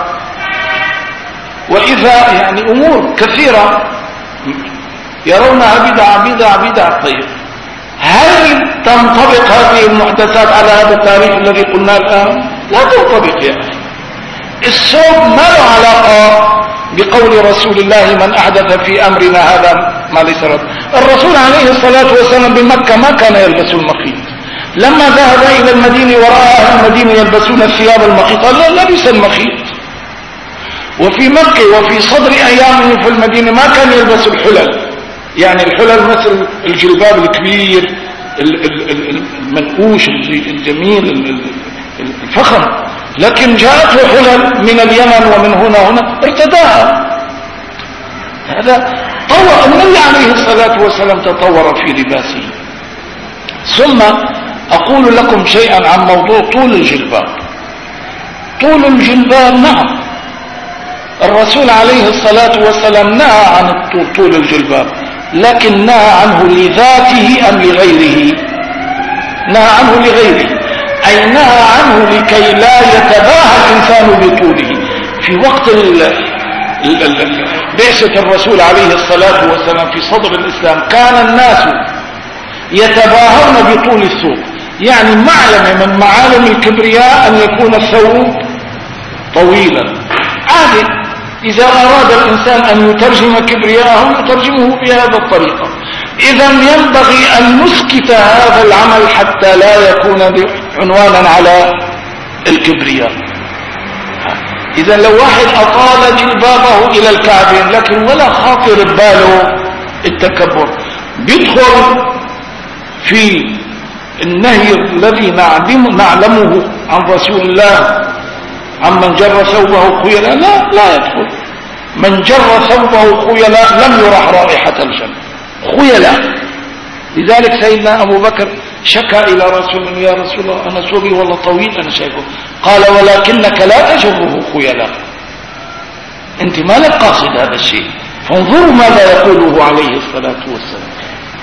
وإذا يعني أمور كثيرة يرونها بدعة. طيب هل تنطبق هذه المحدثات على هذا التاريخ الذي قلنا الآن؟ لا تنطبق يا أخي. الصوم ما له علاقة بقول رسول الله من أحدث في أمرنا هذا ما ليس له. الرسول عليه الصلاة والسلام بمكة ما كان يلبس المخيط، لما ذهب إلى المدينة ورأى أهل المدينة يلبسون الثياب المخيطة لبس المخيط. وفي مكة وفي صدر أيامه في المدينة ما كان يلبس الحلل، يعني الحلل مثل الجلباب الكبير المنقوش الجميل الفخم، لكن جاءته حلل من اليمن ومن هنا ارتداها. هذا طور النبي عليه الصلاة والسلام تطور في لباسه. ثم أقول لكم شيئا عن موضوع طول الجلباب. طول الجلباب نعم الرسول عليه الصلاة والسلام نهى عن طول الجلباب، لكن نهى عنه لذاته أم لغيره؟ نهى عنه لغيره، أي نهى عنه لكي لا يتباهى الإنسان بطوله. في وقت بعثة الرسول عليه الصلاة والسلام في صدر الإسلام كان الناس يتباهون بطول الثوب، يعني معلم من معالم الكبرياء أن يكون الثوب طويلا عادي. إذا أراد الإنسان أن يترجم كبرياءه يترجمه بهذا الطريقة. إذا ينبغي أن نسكت هذا العمل حتى لا يكون عنوانا على الكبرياء. إذا لو واحد أطال جلبابه إلى الكعبين لكن ولا خاطر بباله التكبر، بيدخل في النهي الذي نعلمه عن رسول الله عمن جر ثوبه خيلاء، لا يدخل. من جر ثوبه خيلاء لم يرح رائحة الجنة خيلاء. لذلك سيدنا أبو بكر شكى إلى رسول الله: يا رسول الله أنا ثوبي والله طويل أنا شايفه. قال: ولكنك لا تجره خيلاء، أنت ما لك قاصد هذا الشيء. فانظروا ماذا يقوله عليه الصلاة والسلام.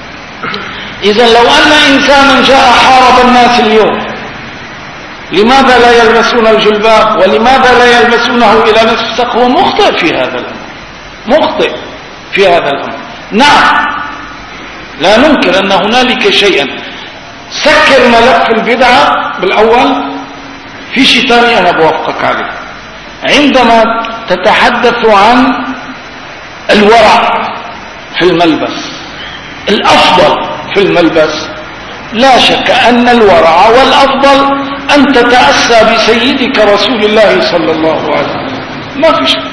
إذا لو أن إنسانا جاء حارب الناس اليوم لماذا لا يلبسون الجلباب ولماذا لا يلبسونه إلى نصف الساق، هو مخطئ في هذا الأمر، مخطئ في هذا الأمر. نعم لا ننكر أن هنالك شيئا. سكر ملف البدعة بالأول. في شيء ثاني أنا بوافقك عليه، عندما تتحدث عن الورع في الملبس، الأفضل في الملبس لا شك أن الورع والأفضل أن تتأسى بسيدك رسول الله صلى الله عليه وسلم، ما في شك.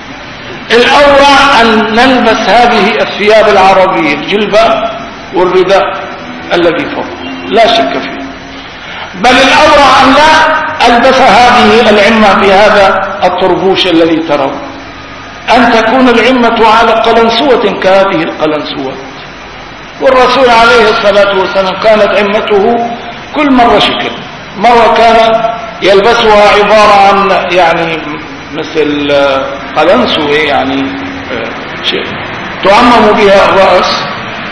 الأورع أن نلبس هذه الثياب العربية، الجلباب والرداء الذي فوق، لا شك فيه. بل الأورع أن لا ألبس هذه العمة بهذا الطربوش الذي ترون، أن تكون العمة على قلنسوة كهذه القلنسوة. والرسول عليه الصلاة والسلام كانت عمته كل مرة شكل. مرة كان يلبسها عبارة عن يعني مثل قلنسوة، يعني شيء تعمم بها الرأس،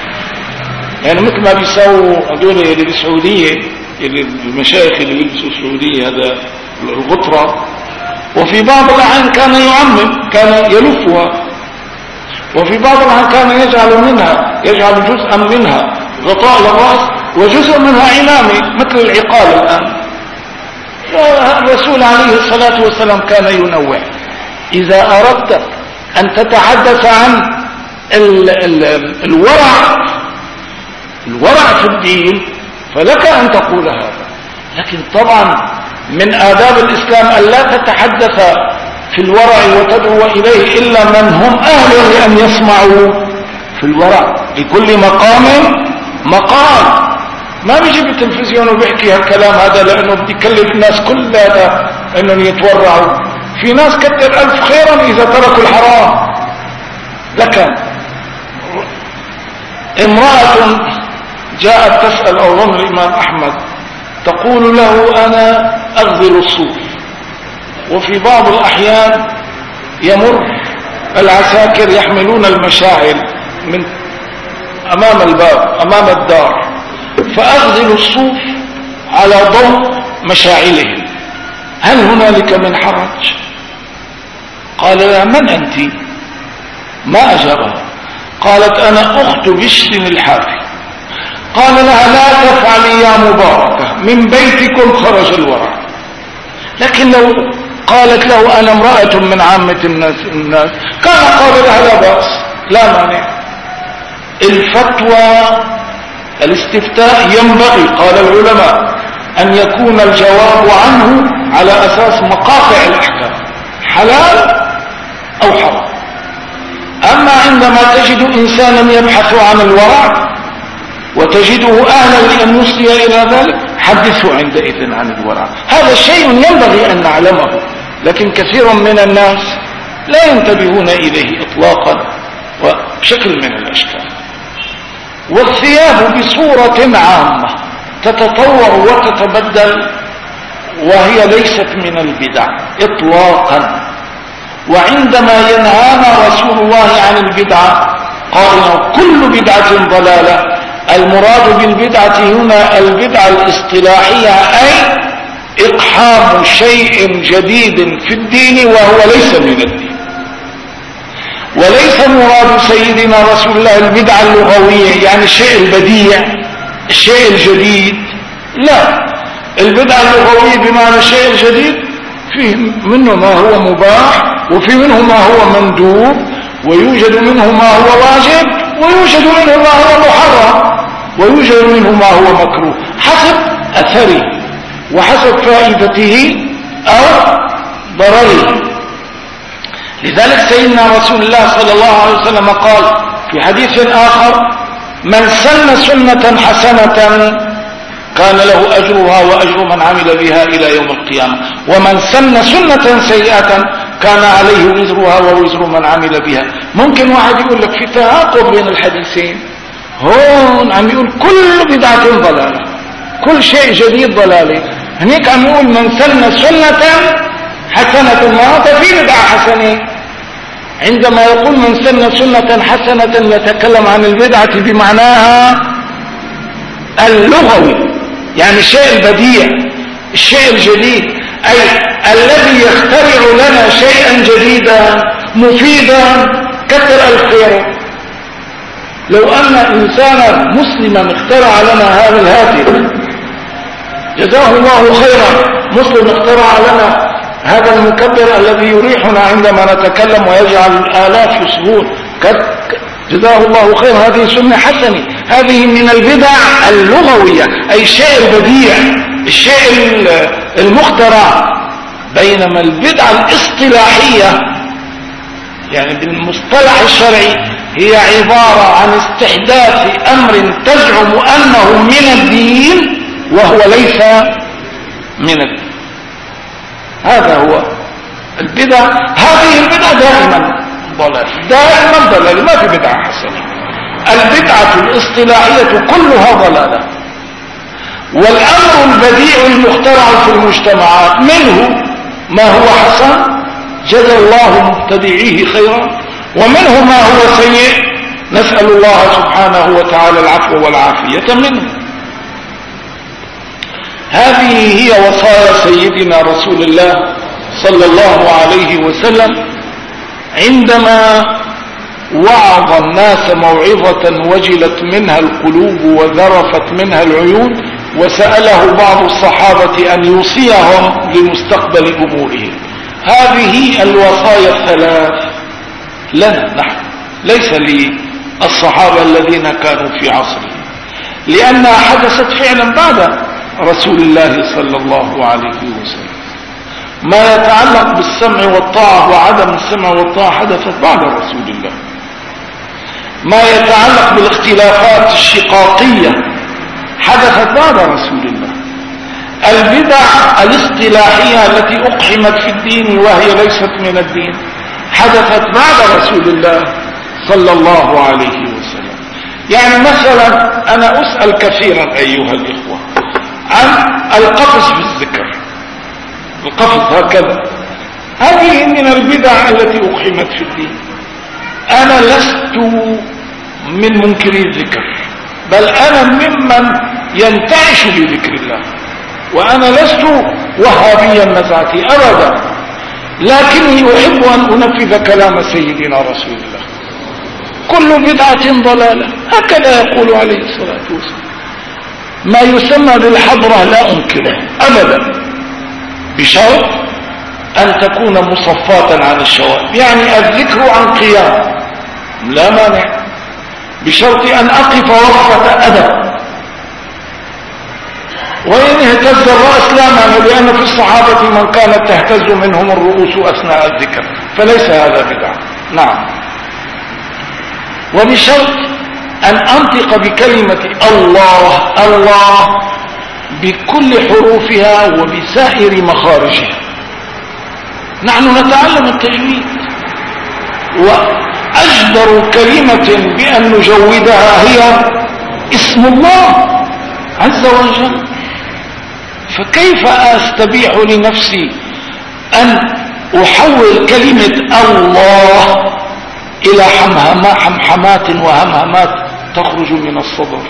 يعني مثل ما بيساووا هذول اللي بالسعودية، اللي المشايخ اللي بيلبسوا السعودية هذا الغطرة. وفي بعض الأحيان كان يعمم، كان يلفها، وفي بعض الأحيان كان يجعل جزءا منها غطاء للرأس وجزء منها عمامة مثل العقال الآن. الرسول عليه الصلاة والسلام كان ينوع. إذا أردت أن تتحدث عن الورع في الدين فلك أن تقول هذا، لكن طبعا من آداب الإسلام أن لا تتحدث في الورع وتدعو إليه إلا من هم أهل لأن يسمعوا في الورع. لكل مقام مقال. ما بيجي بالتلفزيون وبيحكي هالكلام هذا لأنه بدي يكلف الناس كلها أنهم يتورعوا. في ناس كتر ألف خيرا إذا تركوا الحرام. لكن امرأة جاءت تسأل أظن الإمام أحمد تقول له: أنا أغذل الصوف. وفي بعض الأحيان يمر العساكر يحملون المشاعل من أمام الباب أمام الدار، فأغذل الصوف على ضوء مشاعلهم، هل هنالك من حرج؟ قال لها: من أنت؟ ما أجابها. قالت: أنا أخت بشر الحافي. قال لها: لا تفعلي يا مباركة، من بيتكم خرج الورع. لكن لو قالت له أنا امرأة من عامة الناس كان قال لها لا بأس لا مانع. الفتوى الاستفتاء ينبغي قال العلماء أن يكون الجواب عنه على أساس مقاطع الأحكام حلال أو حرام. أما عندما تجد إنسانا يبحث عن الورع وتجده أهلا لأن يصلي إلى ذلك حدثه عندئذ عن الورع. هذا شيء ينبغي أن نعلمه، لكن كثير من الناس لا ينتبهون إليه إطلاقا وبشكل من الأشكال. والثياب بصورة عامة تتطور وتتبدل وهي ليست من البدع إطلاقا. وعندما ينهانا رسول الله عن البدعة قال كل بدعة ضلالة. المراد بالبدعة هنا البدعة الاصطلاحية أي إقحام شيء جديد في الدين وهو ليس من الدين. وليس مراد سيدنا رسول الله البدعة اللغوية يعني الشيء البديع الشيء الجديد، لا. البدعة اللغوية بمعنى الشيء الجديد فيه منه ما هو مباح وفي منه ما هو مندوب ويوجد منه ما هو واجب ويوجد منه ما هو محرم ويوجد منه ما هو مكروه حسب أثره وحسب فائدته أو ضرره. لذلك سيدنا رسول الله صلى الله عليه وسلم قال في حديث آخر من سن سنة حسنة كان له أجرها وأجر من عمل بها إلى يوم القيامة، ومن سن سنة سيئة كان عليه وزرها ووزر من عمل بها. ممكن واحد يقول لك في تناقض بين الحديثين، هون عم يقول كل بدعة ضلالة كل شيء جديد ضلالة، هنيك عم يقول من سن سنة حسنة ما في بدعة حسنة. عندما يقول من سن سنة حسنة يتكلم عن البدعة بمعناها اللغوي يعني الشيء البديع الشيء الجديد أي الذي يخترع لنا شيئا جديدا مفيدا كثر الخير. لو أن إنسانا مسلما اخترع لنا هذا الهاتف جزاه الله خيرا، مسلم اخترع لنا هذا المكبر الذي يريحنا عندما نتكلم ويجعل الآلاف يصغون جزاه الله خير، هذه سنة حسنة. هذه من البدع اللغوية أي الشيء البديع الشيء المخترع. بينما البدعة الاصطلاحية يعني بالمصطلح الشرعي هي عبارة عن استحداث أمر تزعم أنه من الدين وهو ليس من الدين. هذا هو البدع. هذه البدعة دائما ضلال دائما ضلال، ما في بدعة حسنة. البدعة الاصطلاحية كلها ضلالة. والأمر البديع المخترع في المجتمعات منه ما هو حسن جزى الله مبتدعيه خيرا ومنه ما هو سيء نسأل الله سبحانه وتعالى العفو والعافية منه. هذه هي وصايا سيدنا رسول الله صلى الله عليه وسلم عندما وعظ الناس موعظة وجلت منها القلوب وذرفت منها العيون وسأله بعض الصحابة أن يوصيهم لمستقبل أمورهم. هذه الوصايا الثلاث لنا نحن ليس للصحابة الذين كانوا في عصره، لأنها حدثت فعلا بعد رسول الله صلى الله عليه وسلم. ما يتعلق بالسمع والطاعة وعدم السمع والطاعة حدثت بعد رسول الله. ما يتعلق بالاختلافات الشقاقية حدثت بعد رسول الله. البدع الاصطلاحية التي أقحمت في الدين وهي ليست من الدين حدثت بعد رسول الله صلى الله عليه وسلم. يعني مثلا أنا أسأل كثيرا أيها الإخوة عن القفز بالذكر، القفز هكذا، هذه من البدع التي أقحمت في الدين. أنا لست من منكري الذكر، بل أنا ممن ينتعش بذكر الله، وأنا لست وهابيا نزعتي أبدا، لكني أحب أن أنفذ كلام سيدنا رسول الله. كل بدعة ضلالة، هكذا يقول عليه الصلاة والسلام. ما يسمى بالحضرة لا أنكره أبدا، بشرط أن تكون مصفاة عن الشوائب، يعني الذكر عن قيام لا مانع، بشرط أن أقف وقفة أدب. وإن اهتز الرأس لا مانع، لأن في الصحابة من كانت تهتز منهم الرؤوس أثناء الذكر، فليس هذا بدعة. نعم. وبشرط أن أنطق بكلمة الله الله بكل حروفها وبسائر مخارجها. نحن نتعلم التجويد، وأجدر كلمة بأن نجودها هي اسم الله عز وجل. فكيف أستبيح لنفسي أن أحول كلمة الله إلى حمحمات وهمهمات تخرج من الصدر؟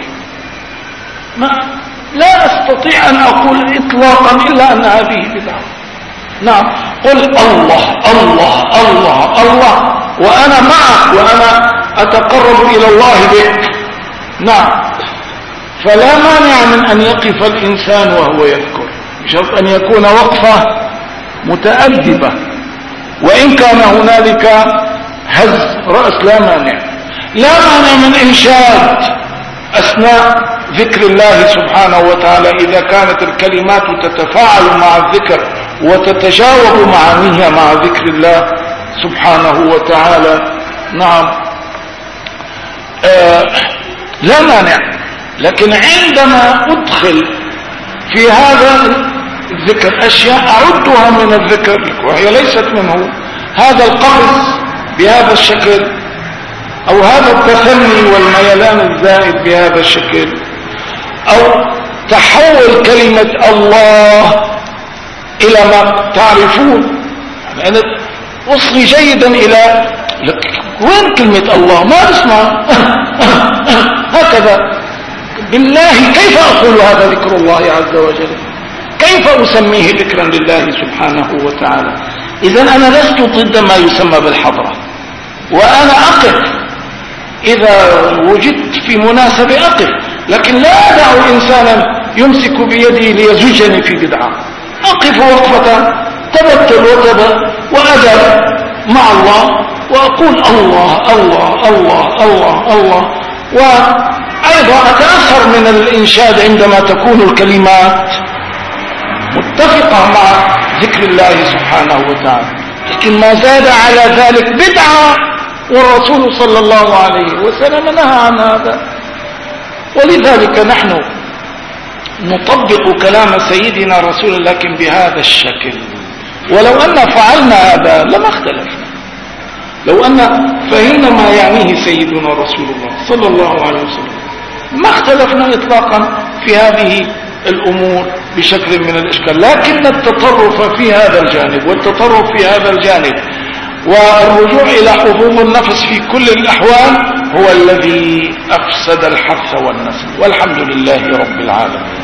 لا أستطيع أن أقول إطلاقا إلا أن هذه بدعة. نعم، قل الله الله الله الله وأنا معك وأنا أتقرب إلى الله بك. نعم. فلا مانع من أن يقف الإنسان وهو يذكر، بشرط أن يكون وقفة متأدبة، وإن كان هنالك هز رأس لا مانع. لا مانع من إنشاد أثناء ذكر الله سبحانه وتعالى إذا كانت الكلمات تتفاعل مع الذكر وتتجاوب معانيها مع ذكر الله سبحانه وتعالى. نعم. لا مانع، لكن عندما أدخل في هذا الذكر أشياء أعدها من الذكر وهي ليست منه، هذا القفز بهذا الشكل أو هذا التثني والميلان الزائد بهذا الشكل، أو تحول كلمة الله إلى ما تعرفون. أنا أصغي جيدا إلى وين كلمة الله؟ ما اسمع هكذا. بالله كيف أقول هذا ذكر الله عز وجل؟ كيف أسميه ذكرا لله سبحانه وتعالى؟ إذن أنا لست ضد ما يسمى بالحضرة، وأنا أقف إذا وجدت في مناسبة أقف، لكن لا أدع إنسانا يمسك بيدي ليزجني في بدعة. أقف وقفة تبتل وأدب مع الله وأقول الله الله الله الله الله. وأيضا أتأثر من الإنشاد عندما تكون الكلمات متفقة مع ذكر الله سبحانه وتعالى، لكن ما زاد على ذلك بدعة، والرسول صلى الله عليه وسلم نهى عن هذا. ولذلك نحن نطبق كلام سيدنا رسول الله لكن بهذا الشكل. ولو أن فعلنا هذا لما اختلفنا، لو أن فهمنا ما يعنيه سيدنا رسول الله صلى الله عليه وسلم ما اختلفنا إطلاقا في هذه الأمور بشكل من الإشكال. لكن التطرف في هذا الجانب والتطرف في هذا الجانب والرجوع إلى حظوظ النفس في كل الأحوال هو الذي أفسد الحرث والنسل. والحمد لله رب العالمين.